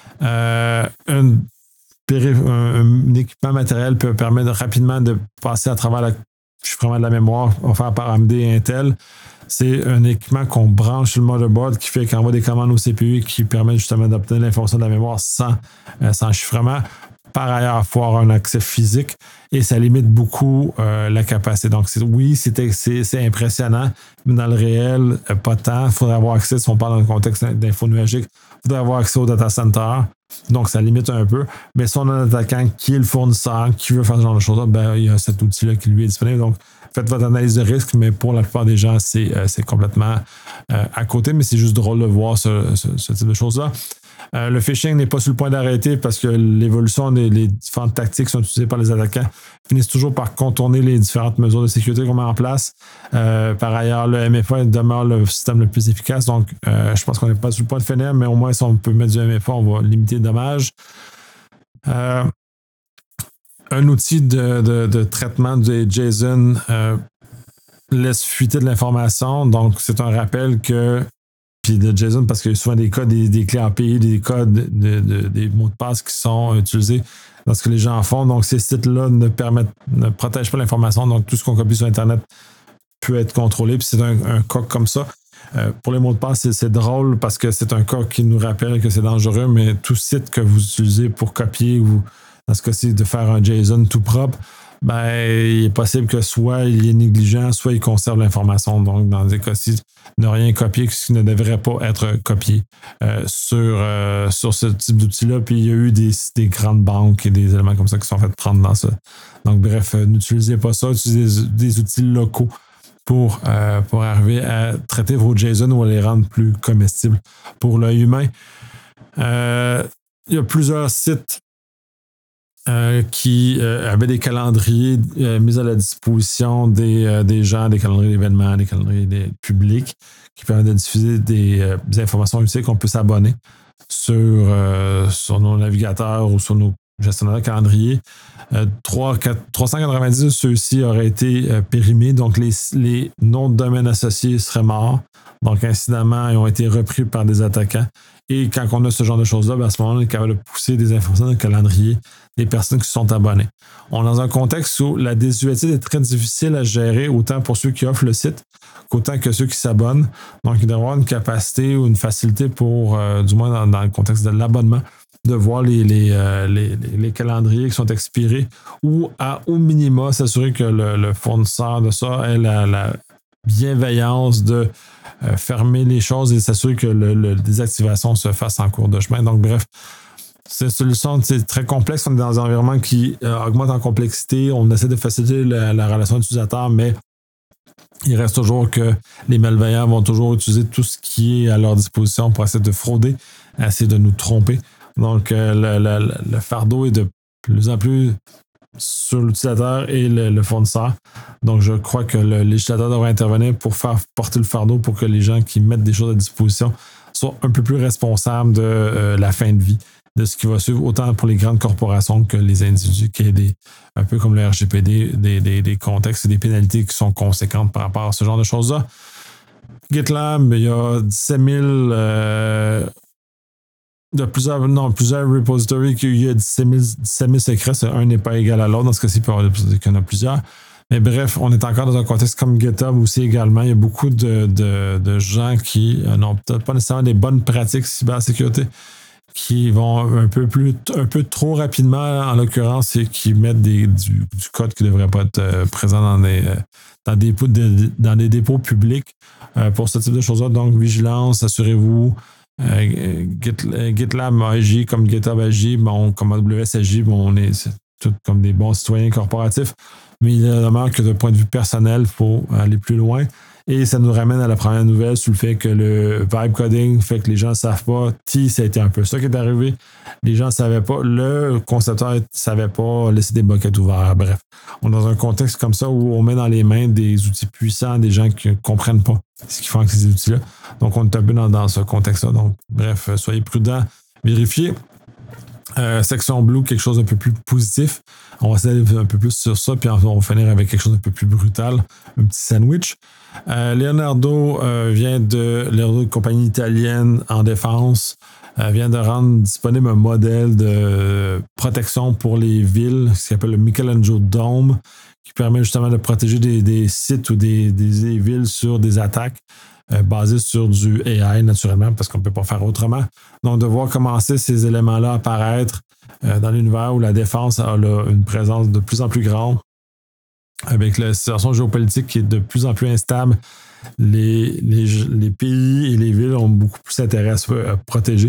Euh, une Un, un équipement matériel peut permettre rapidement de passer à travers la chiffrement de la mémoire offert par A M D et Intel. C'est un équipement qu'on branche sur le motherboard qui fait qu'on envoie des commandes au C P U qui permet justement d'obtenir l'information de la mémoire sans, euh, sans chiffrement. Par ailleurs, il faut avoir un accès physique et ça limite beaucoup euh, la capacité. Donc, c'est, oui, c'est, c'est, c'est impressionnant, mais dans le réel, euh, pas tant. Il faudrait avoir accès, si on parle dans le contexte d'info nuagique, il faudrait avoir accès au data center. Donc, ça limite un peu. Mais si on a un attaquant qui est le fournisseur, qui veut faire ce genre de choses-là, ben, il y a cet outil-là qui lui est disponible. Donc, faites votre analyse de risque, mais pour la plupart des gens, c'est, euh, c'est complètement euh, à côté. Mais c'est juste drôle de voir ce, ce, ce type de choses-là. Euh, le phishing n'est pas sur le point d'arrêter parce que l'évolution des les différentes tactiques qui sont utilisées par les attaquants finissent toujours par contourner les différentes mesures de sécurité qu'on met en place. Euh, par ailleurs, le M F A demeure le système le plus efficace. Donc, euh, je pense qu'on n'est pas sur le point de finir, mais au moins, si on peut mettre du M F A, on va limiter les dommages. Euh, un outil de, de, de traitement de JSON euh, laisse fuiter de l'information. Donc, c'est un rappel que puis de JSON, parce qu'il y a souvent des codes, des, des clés A P I, des codes, de, de, des mots de passe qui sont utilisés dans ce que les gens font. Donc, ces sites-là ne permettent, ne protègent pas l'information. Donc, tout ce qu'on copie sur Internet peut être contrôlé. Puis c'est un, un cas comme ça. Euh, pour les mots de passe, c'est, c'est drôle parce que c'est un cas qui nous rappelle que c'est dangereux, mais tout site que vous utilisez pour copier ou, dans ce cas-ci, de faire un JSON tout propre, ben, il est possible que soit il est négligent, soit il conserve l'information. Donc, dans des cas-ci, ne rien copier ce qui ne devrait pas être copié euh, sur, euh, sur ce type d'outil-là. Puis, il y a eu des, des grandes banques et des éléments comme ça qui sont fait prendre dans ça. Donc, bref, euh, n'utilisez pas ça. Utilisez des, des outils locaux pour, euh, pour arriver à traiter vos JSON ou à les rendre plus comestibles pour l'œil humain. Euh, il y a plusieurs sites Euh, qui euh, avait des calendriers euh, mis à la disposition des, euh, des gens, des calendriers d'événements, des calendriers des publics, qui permettent de diffuser des, euh, des informations utiles qu'on peut s'abonner sur, euh, sur nos navigateurs ou sur nos gestionnaires de calendrier. Euh, trois cent quatre-vingt-dix de ceux-ci auraient été euh, périmés, donc les, les noms de domaine associés seraient morts. Donc, incidemment, ils ont été repris par des attaquants. Et quand on a ce genre de choses-là, ben à ce moment-là, on est capable de pousser des informations dans le calendrier des personnes qui se sont abonnées. On est dans un contexte où la désuétude est très difficile à gérer, autant pour ceux qui offrent le site qu'autant que ceux qui s'abonnent. Donc, il doit y avoir une capacité ou une facilité pour, euh, du moins dans, dans le contexte de l'abonnement, de voir les, les, euh, les, les, les calendriers qui sont expirés ou, à, au minima, s'assurer que le, le fournisseur de ça ait la, la bienveillance de euh, fermer les choses et s'assurer que le, le désactivation se fasse en cours de chemin. Donc, bref, c'est une solution c'est très complexe. On est dans un environnement qui euh, augmente en complexité. On essaie de faciliter la, la relation utilisateur, mais il reste toujours que les malveillants vont toujours utiliser tout ce qui est à leur disposition pour essayer de frauder, essayer de nous tromper. Donc, euh, le, le, le fardeau est de plus en plus sur l'utilisateur et le, le fournisseur. Donc, je crois que le législateur devrait intervenir pour faire porter le fardeau pour que les gens qui mettent des choses à disposition soient un peu plus responsables de euh, la fin de vie de ce qui va suivre, autant pour les grandes corporations que les individus, qui est des, un peu comme le R G P D, des, des, des contextes et des pénalités qui sont conséquentes par rapport à ce genre de choses-là. GitLab, il y a dix-sept mille euh, de plusieurs, non, plusieurs repositories qu'il y a dix-sept mille secrets. Un n'est pas égal à l'autre. Dans ce cas-ci, il peut y avoir qu'il y en a plusieurs. Mais bref, on est encore dans un contexte comme GitHub aussi également. Il y a beaucoup de, de, de gens qui n'ont peut-être pas nécessairement des bonnes pratiques cybersécurité, qui vont un peu plus, un peu trop rapidement, en l'occurrence, et qui mettent des, du, du code qui ne devrait pas être euh, présent dans des, euh, dans, des, de, dans des dépôts publics euh, pour ce type de choses-là. Donc, vigilance, assurez-vous. Euh, Git, GitLab agit comme GitHub agit, bon, comme A W S agit, bon, on est c'est tout comme des bons citoyens corporatifs, mais il demeure que d'un point de vue personnel, il faut aller plus loin. Et ça nous ramène à la première nouvelle sur le fait que le vibe coding fait que les gens ne savent pas. T, ça a été un peu ça qui est arrivé. Les gens ne savaient pas. Le concepteur ne savait pas laisser des buckets ouverts. Bref, on est dans un contexte comme ça où on met dans les mains des outils puissants, des gens qui ne comprennent pas ce qu'ils font avec ces outils-là. Donc, on est un peu dans, dans ce contexte-là. Donc, bref, soyez prudents, vérifiez. Euh, section Blue, quelque chose d'un peu plus positif. On va essayer un peu plus sur ça, puis on va finir avec quelque chose d'un peu plus brutal, un petit sandwich. Euh, Leonardo euh, vient de Leonardo, une compagnie italienne en défense, euh, vient de rendre disponible un modèle de protection pour les villes, ce qu'on appelle le Michelangelo Dome, qui permet justement de protéger des, des sites ou des, des, des villes sur des attaques euh, basées sur du A I naturellement, parce qu'on ne peut pas faire autrement. Donc, de voir commencer ces éléments-là apparaître euh, dans l'univers où la défense a là, une présence de plus en plus grande, avec la situation géopolitique qui est de plus en plus instable, les, les, les pays et les villes ont beaucoup plus intérêt à se à protéger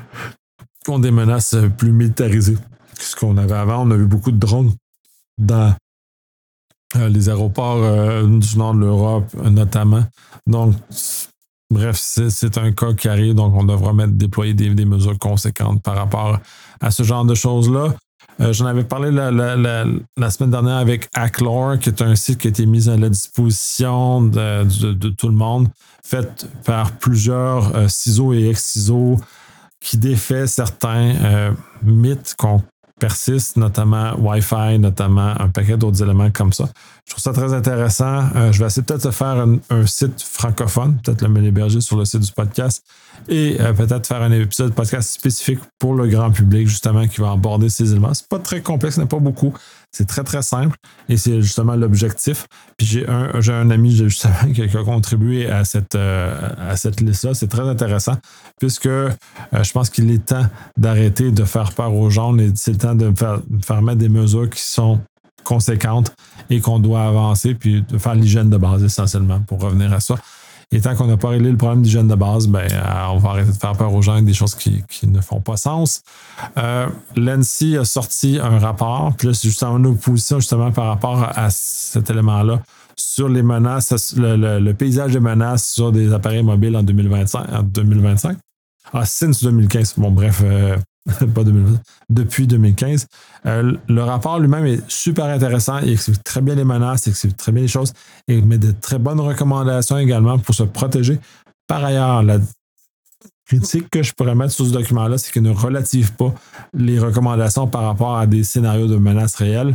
contre des menaces plus militarisées que ce qu'on avait avant. On a vu beaucoup de drones dans euh, les aéroports euh, du nord de l'Europe, notamment. Donc, bref, c'est, c'est un cas qui arrive, donc on devra mettre, déployer des, des mesures conséquentes par rapport à ce genre de choses-là. Euh, j'en avais parlé la, la, la, la semaine dernière avec Hacklore, qui est un site qui a été mis à la disposition de, de, de tout le monde, fait par plusieurs euh, ciseaux et ex-ciseaux qui défait certains euh, mythes qu'on persiste, notamment Wi-Fi, notamment un paquet d'autres éléments comme ça. Je trouve ça très intéressant. Euh, je vais essayer peut-être de faire un, un site francophone, peut-être le l'héberger sur le site du podcast et euh, peut-être faire un épisode podcast spécifique pour le grand public, justement, qui va aborder ces éléments. C'est pas très complexe, il n'y en a pas beaucoup. C'est très, très simple et c'est justement l'objectif. Puis j'ai un, j'ai un ami justement qui a contribué à cette, euh, à cette liste-là. C'est très intéressant puisque euh, je pense qu'il est temps d'arrêter de faire peur aux gens et c'est le temps de faire, de faire mettre des mesures qui sont conséquentes et qu'on doit avancer puis de faire l'hygiène de base essentiellement pour revenir à ça. Et tant qu'on n'a pas réglé le problème d'hygiène de base, ben, euh, on va arrêter de faire peur aux gens avec des choses qui, qui ne font pas sens. Euh, L'A N S I a sorti un rapport, puis là, c'est justement une opposition justement par rapport à cet élément-là sur les menaces, le, le, le paysage des menaces sur des appareils mobiles en deux mille vingt-cinq. En deux mille vingt-cinq. Ah, since deux mille quinze. Bon, bref, euh, pas deux mille vingt, depuis deux mille quinze. Euh, le rapport lui-même est super intéressant. Il explique très bien les menaces, il explique très bien les choses. Il met de très bonnes recommandations également pour se protéger. Par ailleurs, la critique que je pourrais mettre sur ce document-là, c'est qu'il ne relative pas les recommandations par rapport à des scénarios de menaces réelles.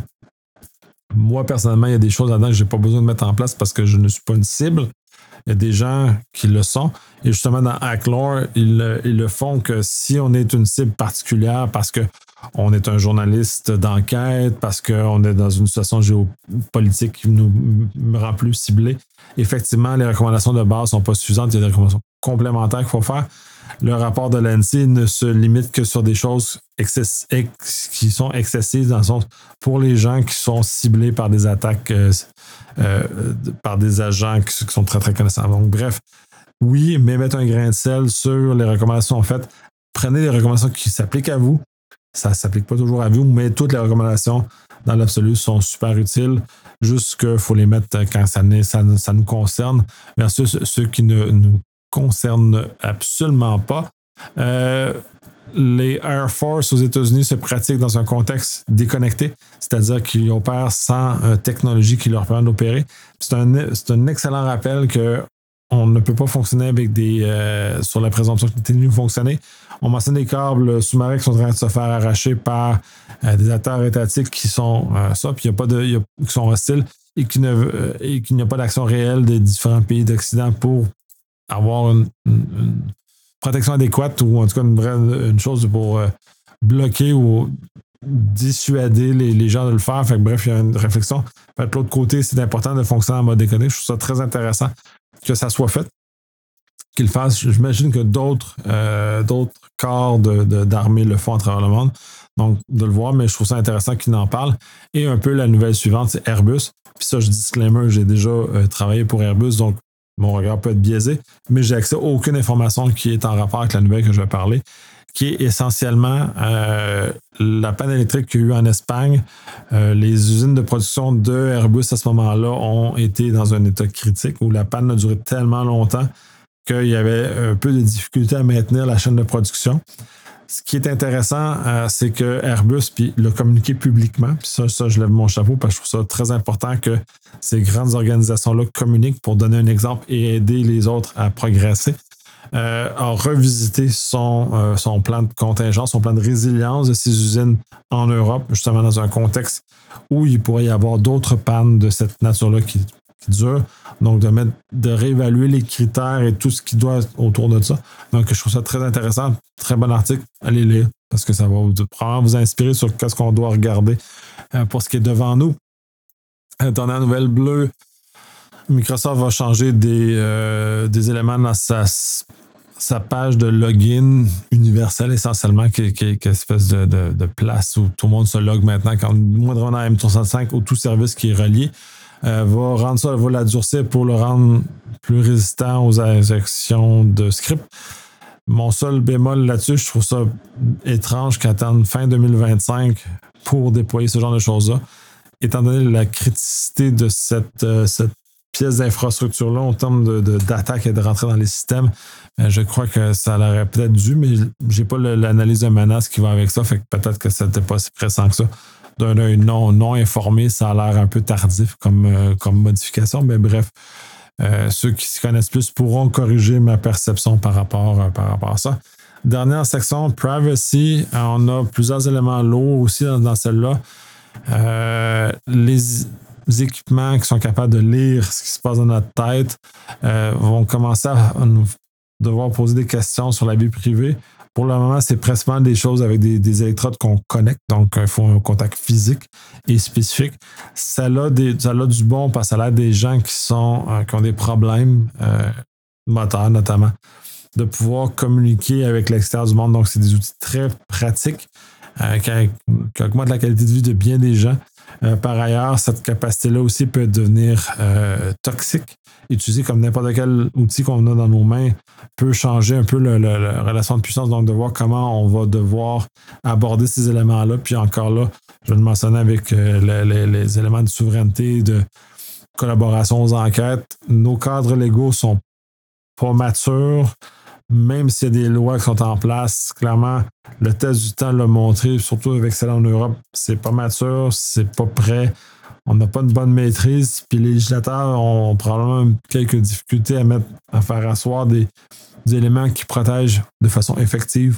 Moi, personnellement, il y a des choses là-dedans que je n'ai pas besoin de mettre en place parce que je ne suis pas une cible. Il y a des gens qui le sont. Et justement, dans Hacklore, ils, ils le font que si on est une cible particulière parce qu'on est un journaliste d'enquête, parce qu'on est dans une situation géopolitique qui nous rend plus ciblés, effectivement, les recommandations de base ne sont pas suffisantes. Il y a des recommandations complémentaires qu'il faut faire. Le rapport de l'A N S I ne se limite que sur des choses excess- ex- qui sont excessives dans le sens pour les gens qui sont ciblés par des attaques euh, euh, par des agents qui, qui sont très, très connaissants. Donc, bref, oui, mais mettez un grain de sel sur les recommandations faites. Prenez les recommandations qui s'appliquent à vous. Ça ne s'applique pas toujours à vous, mais toutes les recommandations, dans l'absolu, sont super utiles. Juste qu'il faut les mettre quand ça, ça, ça nous concerne, versus ceux qui ne nous concernent absolument pas. Euh, les Air Force aux États-Unis se pratiquent dans un contexte déconnecté, c'est-à-dire qu'ils opèrent sans euh, technologie qui leur permet d'opérer. C'est un, c'est un excellent rappel qu'on ne peut pas fonctionner avec des euh, sur la présomption qui continue de fonctionner. On mentionne des câbles sous-marins qui sont en train de se faire arracher par euh, des acteurs étatiques qui sont euh, ça, puis il n'y a pas de, y a, qui sont hostiles et qui ne euh, et qu'il n'y a pas d'action réelle des différents pays d'Occident pour avoir une, une, une protection adéquate ou en tout cas une, vraie, une chose pour euh, bloquer ou dissuader les, les gens de le faire. Fait que, bref, il y a une réflexion. Fait, de l'autre côté, c'est important de fonctionner en mode déconné. Je trouve ça très intéressant que ça soit fait, qu'ils le fassent. J'imagine que d'autres, euh, d'autres corps de, de, d'armée le font à travers le monde. Donc, de le voir, mais je trouve ça intéressant qu'ils en parlent. Et un peu la nouvelle suivante, c'est Airbus. Puis ça, je dis disclaimer, j'ai déjà euh, travaillé pour Airbus, donc mon regard peut être biaisé, mais j'ai accès à aucune information qui est en rapport avec la nouvelle que je vais parler, qui est essentiellement euh, la panne électrique qu'il y a eu en Espagne. Euh, les usines de production de Airbus à ce moment-là ont été dans un état critique où la panne a duré tellement longtemps qu'il y avait un peu de difficulté à maintenir la chaîne de production. Ce qui est intéressant, euh, c'est que Airbus puis l'a communiqué publiquement. Puis ça, ça, je lève mon chapeau parce que je trouve ça très important que ces grandes organisations-là communiquent pour donner un exemple et aider les autres à progresser. Euh, a revisité son, euh, son plan de contingence, son plan de résilience de ces usines en Europe, justement dans un contexte où il pourrait y avoir d'autres pannes de cette nature-là qui, qui durent. Donc, de, mettre, de réévaluer les critères et tout ce qui doit être autour de ça. Donc, je trouve ça très intéressant. Très bon article. Allez lire parce que ça va vous, probablement vous inspirer sur ce qu'on doit regarder euh, pour ce qui est devant nous. Euh, Dernière nouvelle bleue, Microsoft va changer des, euh, des éléments dans sa, sa page de login universel essentiellement, qui, qui, qui est une espèce de, de, de place où tout le monde se log maintenant, quand moindrement dans M trois cent soixante-cinq ou tout service qui est relié, euh, va rendre ça, va l'adoucir pour le rendre plus résistant aux injections de script. Mon seul bémol là-dessus, je trouve ça étrange qu'attendre fin deux mille vingt-cinq pour déployer ce genre de choses-là, étant donné la criticité de cette, euh, cette pièce d'infrastructure-là en termes de, de, d'attaque et de rentrer dans les systèmes. Euh, je crois que ça l'aurait peut-être dû, mais j'ai pas le, l'analyse de menace qui va avec ça, fait que peut-être que c'était pas si pressant que ça. D'un œil non, non informé, ça a l'air un peu tardif comme, euh, comme modification, mais bref. Euh, ceux qui s'y connaissent plus pourront corriger ma perception par rapport, euh, par rapport à ça. Dernière section, privacy. On a plusieurs éléments lourds aussi dans, dans celle-là. Euh, les, les équipements qui sont capables de lire ce qui se passe dans notre tête euh, vont commencer à nous devoir poser des questions sur la vie privée. Pour le moment, c'est presque des choses avec des, des électrodes qu'on connecte, donc il faut un contact physique et spécifique. Ça a, des, ça a du bon parce que ça a des gens qui, sont, euh, qui ont des problèmes euh, moteurs notamment, de pouvoir communiquer avec l'extérieur du monde. Donc, c'est des outils très pratiques euh, qui, qui augmentent la qualité de vie de bien des gens. Euh, par ailleurs, cette capacité-là aussi peut devenir euh, toxique. Utilisé comme n'importe quel outil qu'on a dans nos mains peut changer un peu le, le, la relation de puissance, donc de voir comment on va devoir aborder ces éléments-là. Puis encore là, je vais le mentionner avec euh, les, les, les éléments de souveraineté, de collaboration aux enquêtes. Nos cadres légaux sont pas matures, même s'il y a des lois qui sont en place. Clairement, le test du temps l'a montré, surtout avec celle en Europe, c'est pas mature, c'est pas prêt. On n'a pas une bonne maîtrise, puis les législateurs ont probablement quelques difficultés à mettre, à faire asseoir des, des éléments qui protègent de façon effective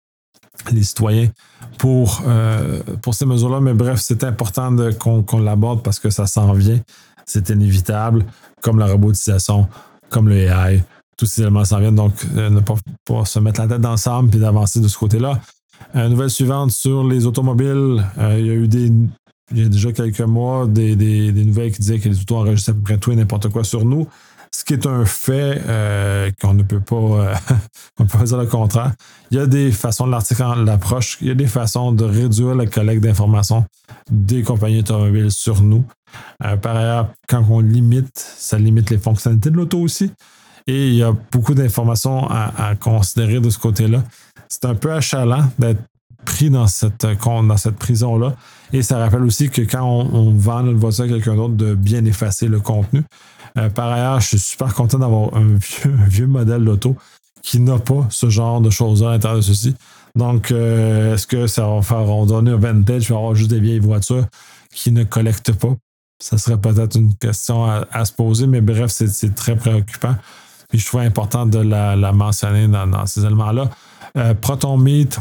les citoyens pour, euh, pour ces mesures-là. Mais bref, c'est important de, qu'on, qu'on l'aborde parce que ça s'en vient. C'est inévitable, comme la robotisation, comme le A I. Tous ces éléments s'en viennent, donc euh, ne pas, pas se mettre la tête dans le sable et d'avancer de ce côté-là. Euh, nouvelle suivante sur les automobiles. Euh, il y a eu des... Il y a déjà quelques mois, des, des, des nouvelles qui disaient que les autos enregistraient à peu près tout et n'importe quoi sur nous, ce qui est un fait euh, qu'on ne peut pas, euh, on peut pas dire le contraire. Il y a des façons de l'article en l'approche, il y a des façons de réduire la collecte d'informations des compagnies automobiles sur nous. Euh, par ailleurs, quand on limite, ça limite les fonctionnalités de l'auto aussi. Et il y a beaucoup d'informations à, à considérer de ce côté-là. C'est un peu achalant d'être pris dans cette, dans cette prison-là. Et ça rappelle aussi que quand on, on vend notre voiture à quelqu'un d'autre, de bien effacer le contenu. Euh, par ailleurs, je suis super content d'avoir un vieux, un vieux modèle d'auto qui n'a pas ce genre de choses-là à l'intérieur de ceci. Donc, euh, est-ce que ça va faire redonner un vintage, il va y avoir juste des vieilles voitures qui ne collectent pas? Ça serait peut-être une question à, à se poser, mais bref, c'est, c'est très préoccupant. Puis je trouve important de la, la mentionner dans, dans ces éléments-là. Euh, ProtonMeet,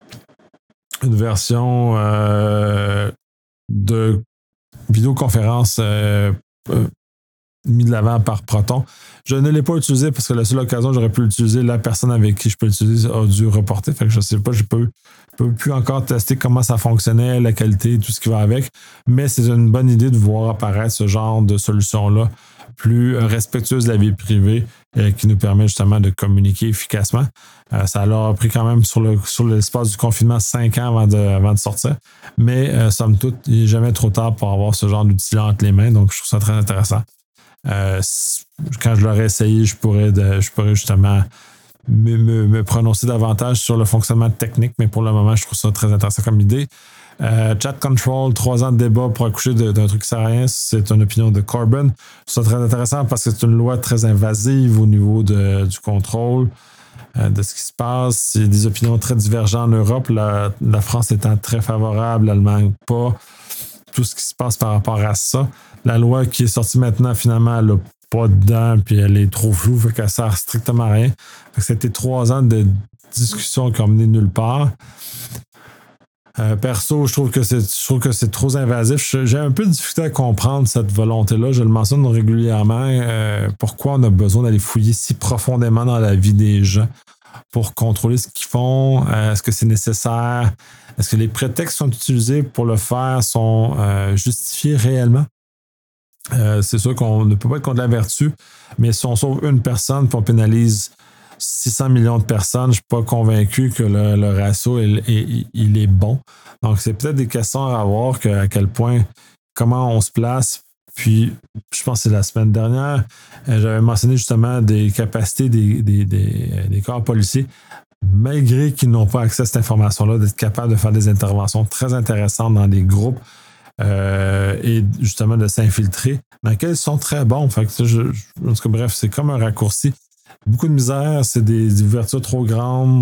une version euh, de vidéoconférence euh, euh, mise de l'avant par Proton. Je ne l'ai pas utilisé parce que la seule occasion où j'aurais pu l'utiliser, la personne avec qui je peux l'utiliser a dû reporter. Fait que je ne sais pas, je peux, peux plus encore tester comment ça fonctionnait, la qualité, tout ce qui va avec. Mais c'est une bonne idée de voir apparaître ce genre de solution-là plus respectueuse de la vie privée euh, qui nous permet justement de communiquer efficacement. Euh, ça leur a pris quand même sur, le, sur l'espace du confinement cinq ans avant de, avant de sortir. Mais euh, somme toute, il n'est jamais trop tard pour avoir ce genre d'outil-là entre les mains. Donc, je trouve ça très intéressant. Euh, quand je l'aurais essayé, je pourrais, de, je pourrais justement me, me, me prononcer davantage sur le fonctionnement technique. Mais pour le moment, je trouve ça très intéressant comme idée. Euh, Chat Control, trois ans de débat pour accoucher de, d'un truc qui sert à rien, c'est une opinion de Corbyn. C'est très intéressant parce que c'est une loi très invasive au niveau de, du contrôle euh, de ce qui se passe. C'est des opinions très divergentes en Europe. La, la France étant très favorable, l'Allemagne pas. Tout ce qui se passe par rapport à ça. La loi qui est sortie maintenant, finalement, elle n'a pas dedans, puis elle est trop floue, fait qu'elle sert strictement à rien. Fait que c'était trois ans de discussion qui n'ont mené nulle part. Euh, perso, je trouve que c'est, je trouve que c'est trop invasif. J'ai un peu de difficulté à comprendre cette volonté-là. Je le mentionne régulièrement. Euh, pourquoi on a besoin d'aller fouiller si profondément dans la vie des gens pour contrôler ce qu'ils font? Euh, est-ce que c'est nécessaire? Est-ce que les prétextes qui sont utilisés pour le faire sont euh, justifiés réellement? Euh, c'est sûr qu'on ne peut pas être contre la vertu, mais si on sauve une personne et on pénalise six cents millions de personnes, je ne suis pas convaincu que le, le ratio il, il, il est bon. Donc, c'est peut-être des questions à avoir, que, à quel point, comment on se place. Puis, je pense que c'est la semaine dernière, euh, j'avais mentionné justement des capacités des, des, des, des corps policiers, malgré qu'ils n'ont pas accès à cette information-là, d'être capables de faire des interventions très intéressantes dans des groupes euh, et justement de s'infiltrer, dans lesquels ils sont très bons. Fait que ça, je, je, en tout cas, bref, c'est comme un raccourci. Beaucoup de misère, c'est des, des ouvertures trop grandes.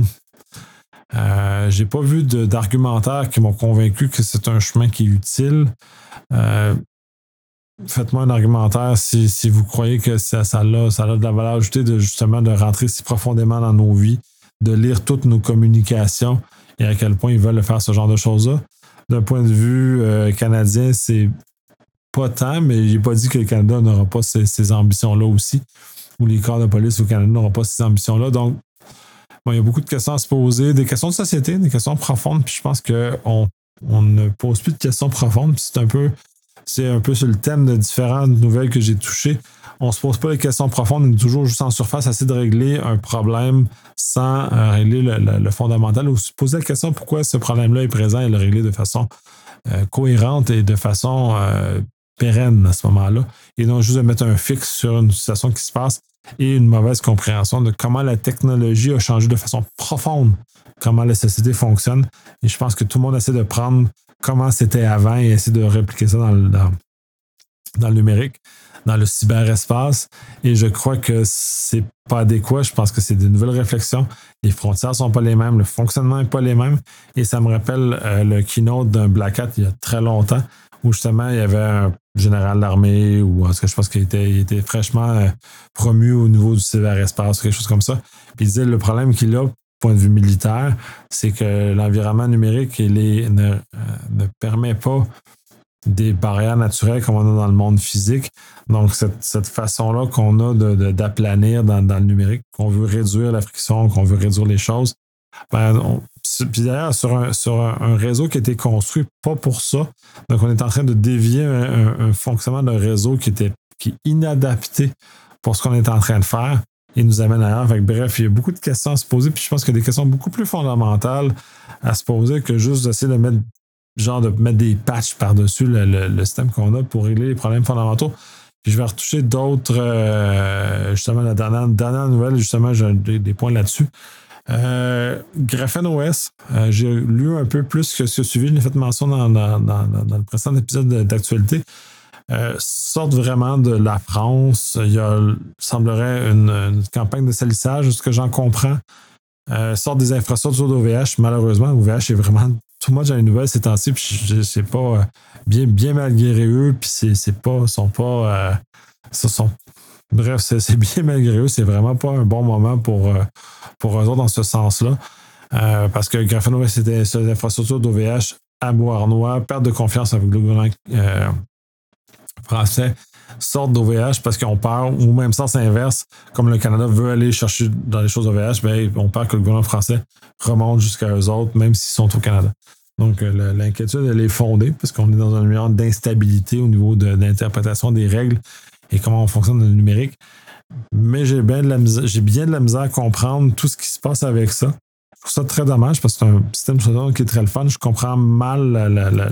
Euh, j'ai pas vu de, d'argumentaires qui m'ont convaincu que c'est un chemin qui est utile. Euh, Faites-moi un argumentaire si, si vous croyez que ça, ça, a, ça a de la valeur ajoutée de justement de rentrer si profondément dans nos vies, de lire toutes nos communications et à quel point ils veulent faire ce genre de choses-là. D'un point de vue euh, canadien, c'est pas tant, mais j'ai pas dit que le Canada n'aura pas ces, ces ambitions-là aussi, ou les corps de police au Canada n'auront pas ces ambitions-là. Donc, bon, il y a beaucoup de questions à se poser, des questions de société, des questions profondes, puis je pense qu'on on ne pose plus de questions profondes, puis c'est un peu C'est un peu sur le thème de différentes nouvelles que j'ai touchées. On ne se pose pas les questions profondes, on est toujours juste en surface, essayer de régler un problème sans euh, régler le, le, le fondamental, ou se poser la question pourquoi ce problème-là est présent et le régler de façon euh, cohérente et de façon euh, pérenne à ce moment-là. Et non juste de mettre un fixe sur une situation qui se passe et une mauvaise compréhension de comment la technologie a changé de façon profonde, comment la société fonctionne. Et je pense que tout le monde essaie de prendre comment c'était avant et essayer de répliquer ça dans le, dans, dans le numérique, dans le cyberespace. Et je crois que c'est pas adéquat. Je pense que c'est des nouvelles réflexions. Les frontières ne sont pas les mêmes, le fonctionnement n'est pas les mêmes. Et ça me rappelle euh, le keynote d'un Black Hat il y a très longtemps, où justement il y avait un général d'armée, ou en tout cas, je pense qu'il était, il était fraîchement euh, promu au niveau du cyberespace, quelque chose comme ça. Puis il disait le problème qu'il a, point de vue militaire, c'est que l'environnement numérique il est, ne, euh, ne permet pas des barrières naturelles comme on a dans le monde physique. Donc, cette, cette façon-là qu'on a de, de, d'aplanir dans, dans le numérique, qu'on veut réduire la friction, qu'on veut réduire les choses. Ben, on, puis d'ailleurs, sur, un, sur un, un réseau qui a été construit pas pour ça, donc on est en train de dévier un, un, un fonctionnement d'un réseau qui, était, qui est inadapté pour ce qu'on est en train de faire. Et nous amène ailleurs. Fait que, bref, il y a beaucoup de questions à se poser, puis je pense qu'il y a des questions beaucoup plus fondamentales à se poser que juste d'essayer de mettre, genre de mettre des patchs par-dessus le, le, le système qu'on a pour régler les problèmes fondamentaux. Puis je vais retoucher d'autres, euh, justement, la dernière, dernière nouvelle, justement, j'ai des, des points là-dessus. Euh, Graphene O S, euh, j'ai lu un peu plus que ce que suivi, je l'ai fait mention dans, dans, dans, dans le précédent épisode d'actualité. Euh, sortent vraiment de la France. Il y a, semblerait, une, une campagne de salissage, ce que j'en comprends. Euh, sortent des infrastructures d'O V H. Malheureusement, O V H est vraiment tout much dans les nouvelles ces temps-ci. Puis je, je sais pas, euh, bien, bien malgré eux. Puis c'est, c'est pas, sont pas, euh, ce sont, bref, c'est, c'est bien malgré eux. C'est vraiment pas un bon moment pour, euh, pour eux autres dans ce sens-là. Euh, parce que Graphene O S, c'était sur les infrastructures d'O V H à Beauharnois, perte de confiance avec le gouvernement euh, français, sortent d'O V H parce qu'on peur, ou même sens inverse, comme le Canada veut aller chercher dans les choses O V H, ben, on peur que le gouvernement français remonte jusqu'à eux autres, même s'ils sont au Canada. Donc, euh, l'inquiétude, elle est fondée parce qu'on est dans un milieu d'instabilité au niveau de, d'interprétation des règles et comment on fonctionne dans le numérique. Mais j'ai bien de la misère, j'ai bien de la misère à comprendre tout ce qui se passe avec ça. Je trouve ça très dommage parce que c'est un système qui est très le fun. Je comprends mal la, la, la, la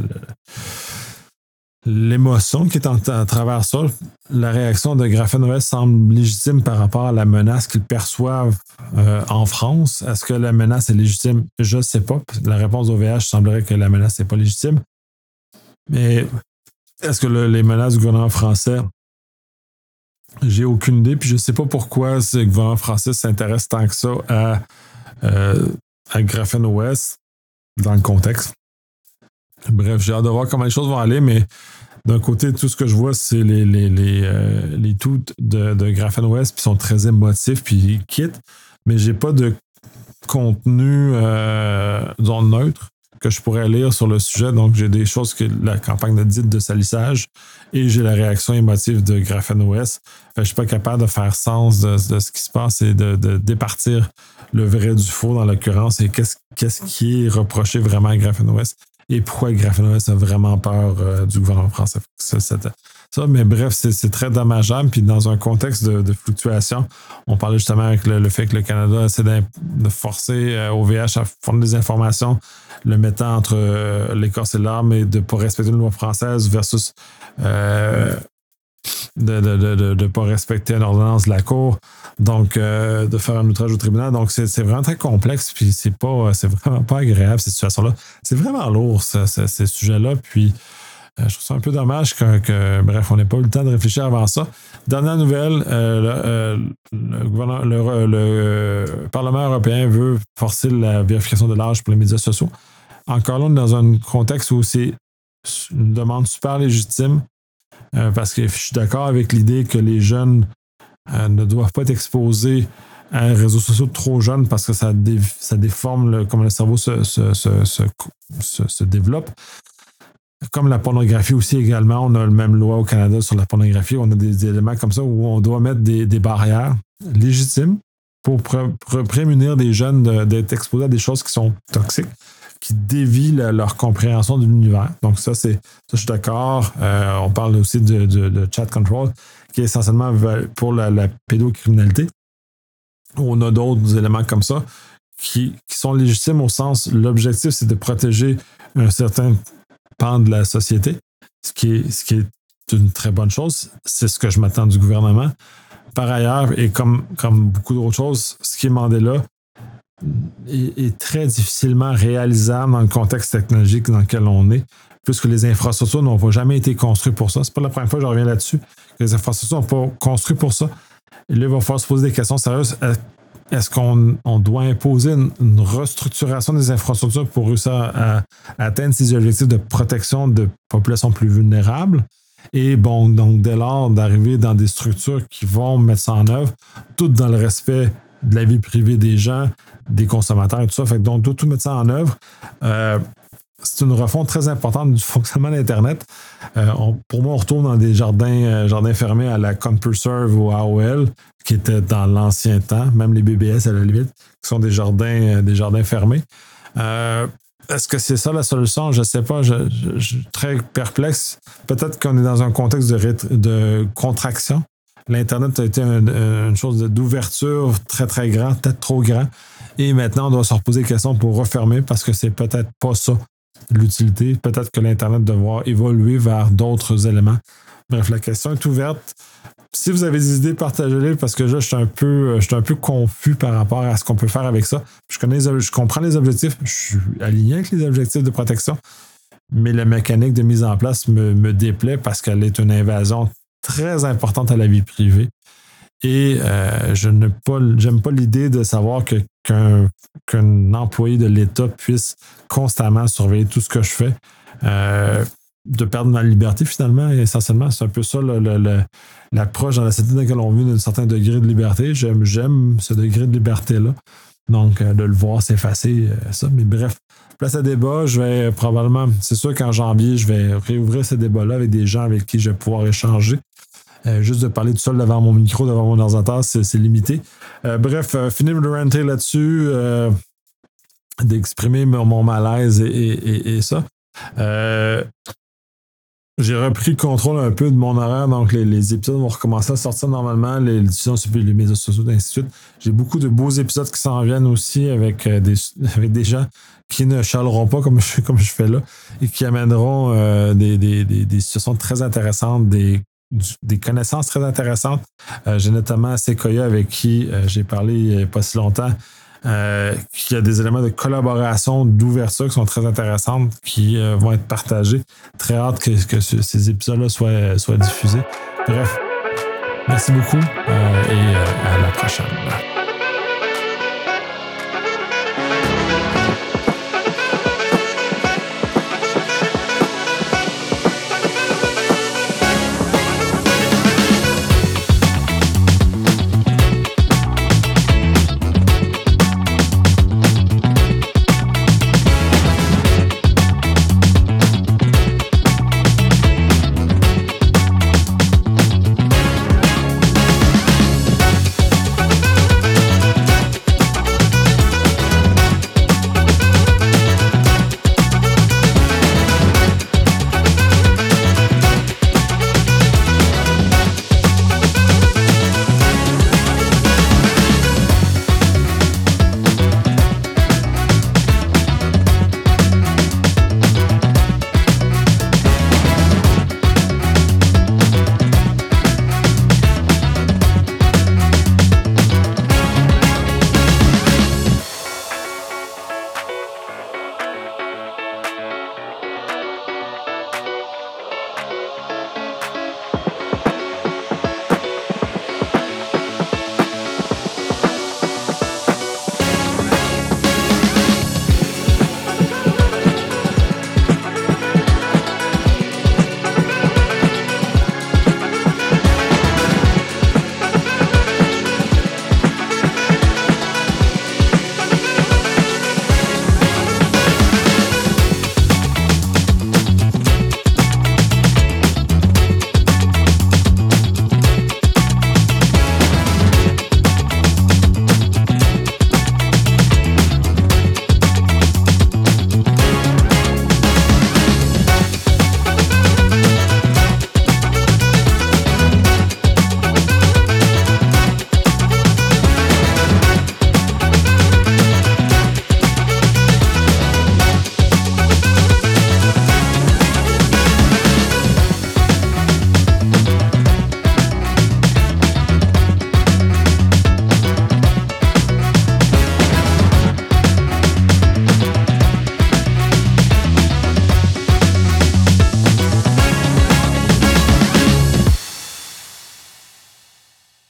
l'émotion qui est en, à travers ça. La réaction de Graphene O S semble légitime par rapport à la menace qu'ils perçoivent euh, en France. Est-ce que la menace est légitime? Je ne sais pas. La réponse d'O V H semblerait que la menace n'est pas légitime. Mais est-ce que le, les menaces du gouvernement français, j'ai aucune idée. Puis je ne sais pas pourquoi le gouvernement français s'intéresse tant que ça à, euh, à Graphene O S dans le contexte. Bref, j'ai hâte de voir comment les choses vont aller, mais d'un côté, tout ce que je vois, c'est les, les, les, euh, les tweets de, de Graphene O S, puis ils sont très émotifs, puis ils quittent, mais j'ai pas de contenu euh, disons, neutre que je pourrais lire sur le sujet, donc j'ai des choses que la campagne de dite de salissage et j'ai la réaction émotive de Graphene O S. Fait, je suis pas capable de faire sens de, de ce qui se passe et de, de départir le vrai du faux dans l'occurrence et qu'est-ce, qu'est-ce qui est reproché vraiment à Graphene O S. et pourquoi Grafenowitz a vraiment peur euh, du gouvernement français. Ça, ça, ça, mais bref, c'est, c'est très dommageable. Puis dans un contexte de, de fluctuation, on parlait justement avec le, le fait que le Canada essaie de forcer euh, O V H à fournir des informations, le mettant entre euh, l'écorce et l'arme et de ne pas respecter une loi française versus euh, de ne de, de, de pas respecter une ordonnance de la Cour. Donc, euh, de faire un outrage au tribunal. Donc, c'est, c'est vraiment très complexe, puis c'est pas, c'est vraiment pas agréable, ces situations-là. C'est vraiment lourd, ça, ça, ces sujets-là, puis euh, je trouve ça un peu dommage que, que bref, on n'ait pas eu le temps de réfléchir avant ça. Dernière nouvelle, euh, le, euh, le, gouvernement, le, le euh, Parlement européen veut forcer la vérification de l'âge pour les médias sociaux. Encore là, on est dans un contexte où c'est une demande super légitime, euh, parce que je suis d'accord avec l'idée que les jeunes Euh, ne doivent pas être exposés à un réseau social trop jeune parce que ça, dé, ça déforme le, comment le cerveau se, se, se, se, se, se développe. Comme la pornographie aussi également, on a la même loi au Canada sur la pornographie. On a des, des éléments comme ça où on doit mettre des, des barrières légitimes pour pré, pré, prémunir des jeunes de, d'être exposés à des choses qui sont toxiques, qui dévient la, leur compréhension de l'univers. Donc ça, c'est, ça je suis d'accord. Euh, on parle aussi de, de, de chat control, qui est essentiellement pour la, la pédocriminalité. On a d'autres éléments comme ça qui, qui sont légitimes au sens, l'objectif, c'est de protéger un certain pan de la société, ce qui est, ce qui est une très bonne chose. C'est ce que je m'attends du gouvernement. Par ailleurs, et comme, comme beaucoup d'autres choses, ce qui est demandé là est, est très difficilement réalisable dans le contexte technologique dans lequel on est, puisque les infrastructures n'ont jamais été construites pour ça. C'est pas la première fois que je reviens là-dessus, que les infrastructures n'ont pas construit pour ça. Et là, il va falloir se poser des questions sérieuses. Est-ce qu'on on doit imposer une, une restructuration des infrastructures pour réussir à, à atteindre ces objectifs de protection de populations plus vulnérables? Et bon, donc dès lors, d'arriver dans des structures qui vont mettre ça en œuvre, tout dans le respect de la vie privée des gens, des consommateurs et tout ça. Fait que donc, doit tout mettre ça en œuvre. Euh, C'est une refonte très importante du fonctionnement d'Internet. Euh, on, pour moi, on retourne dans des jardins, euh, jardins fermés à la CompuServe ou A O L, qui étaient dans l'ancien temps, même les B B S à la limite, qui sont des jardins, euh, des jardins fermés. Euh, est-ce que c'est ça la solution? Je ne sais pas. Je, je, je suis très perplexe. Peut-être qu'on est dans un contexte de, rét- de contraction. L'Internet a été un, une chose d'ouverture très, très grand, peut-être trop grand. Et maintenant, on doit se reposer des questions pour refermer parce que c'est peut-être pas ça l'utilité. Peut-être que l'Internet devra évoluer vers d'autres éléments. Bref, la question est ouverte. Si vous avez des idées, partagez-les parce que là, je suis un peu, je suis un peu confus par rapport à ce qu'on peut faire avec ça. Je connais les, je comprends les objectifs. Je suis aligné avec les objectifs de protection, mais la mécanique de mise en place me, me déplaît parce qu'elle est une invasion très importante à la vie privée. Et euh, je n'aime pas, j'aime pas l'idée de savoir que, qu'un, qu'un employé de l'État puisse constamment surveiller tout ce que je fais. Euh, de perdre ma liberté, finalement, et essentiellement, c'est un peu ça le, le, le, l'approche dans la société dans laquelle on vit d'un certain degré de liberté. J'aime, j'aime ce degré de liberté-là. Donc, euh, de le voir s'effacer, euh, ça. Mais bref, place à débat, je vais probablement, c'est sûr qu'en janvier, je vais réouvrir ce débat-là avec des gens avec qui je vais pouvoir échanger. Euh, juste de parler tout seul devant mon micro, devant mon ordinateur, c'est, c'est limité. Euh, bref, euh, finir de renter là-dessus, euh, d'exprimer mon, mon malaise et, et, et, et ça. Euh, j'ai repris le contrôle un peu de mon horaire, donc les, les épisodes vont recommencer à sortir normalement, les diffusions sur les médias sociaux, et ainsi de suite. J'ai beaucoup de beaux épisodes qui s'en viennent aussi avec, euh, des, avec des gens qui ne chialeront pas comme je, comme je fais là et qui amèneront euh, des, des, des, des situations très intéressantes, des des connaissances très intéressantes. Euh, j'ai notamment Sequoia avec qui euh, j'ai parlé il n'y a pas si longtemps, euh, qui a des éléments de collaboration, d'ouverture qui sont très intéressantes, qui euh, vont être partagés. Très hâte que, que ce, ces épisodes-là soient, soient diffusés. Bref, merci beaucoup euh, et euh, à la prochaine.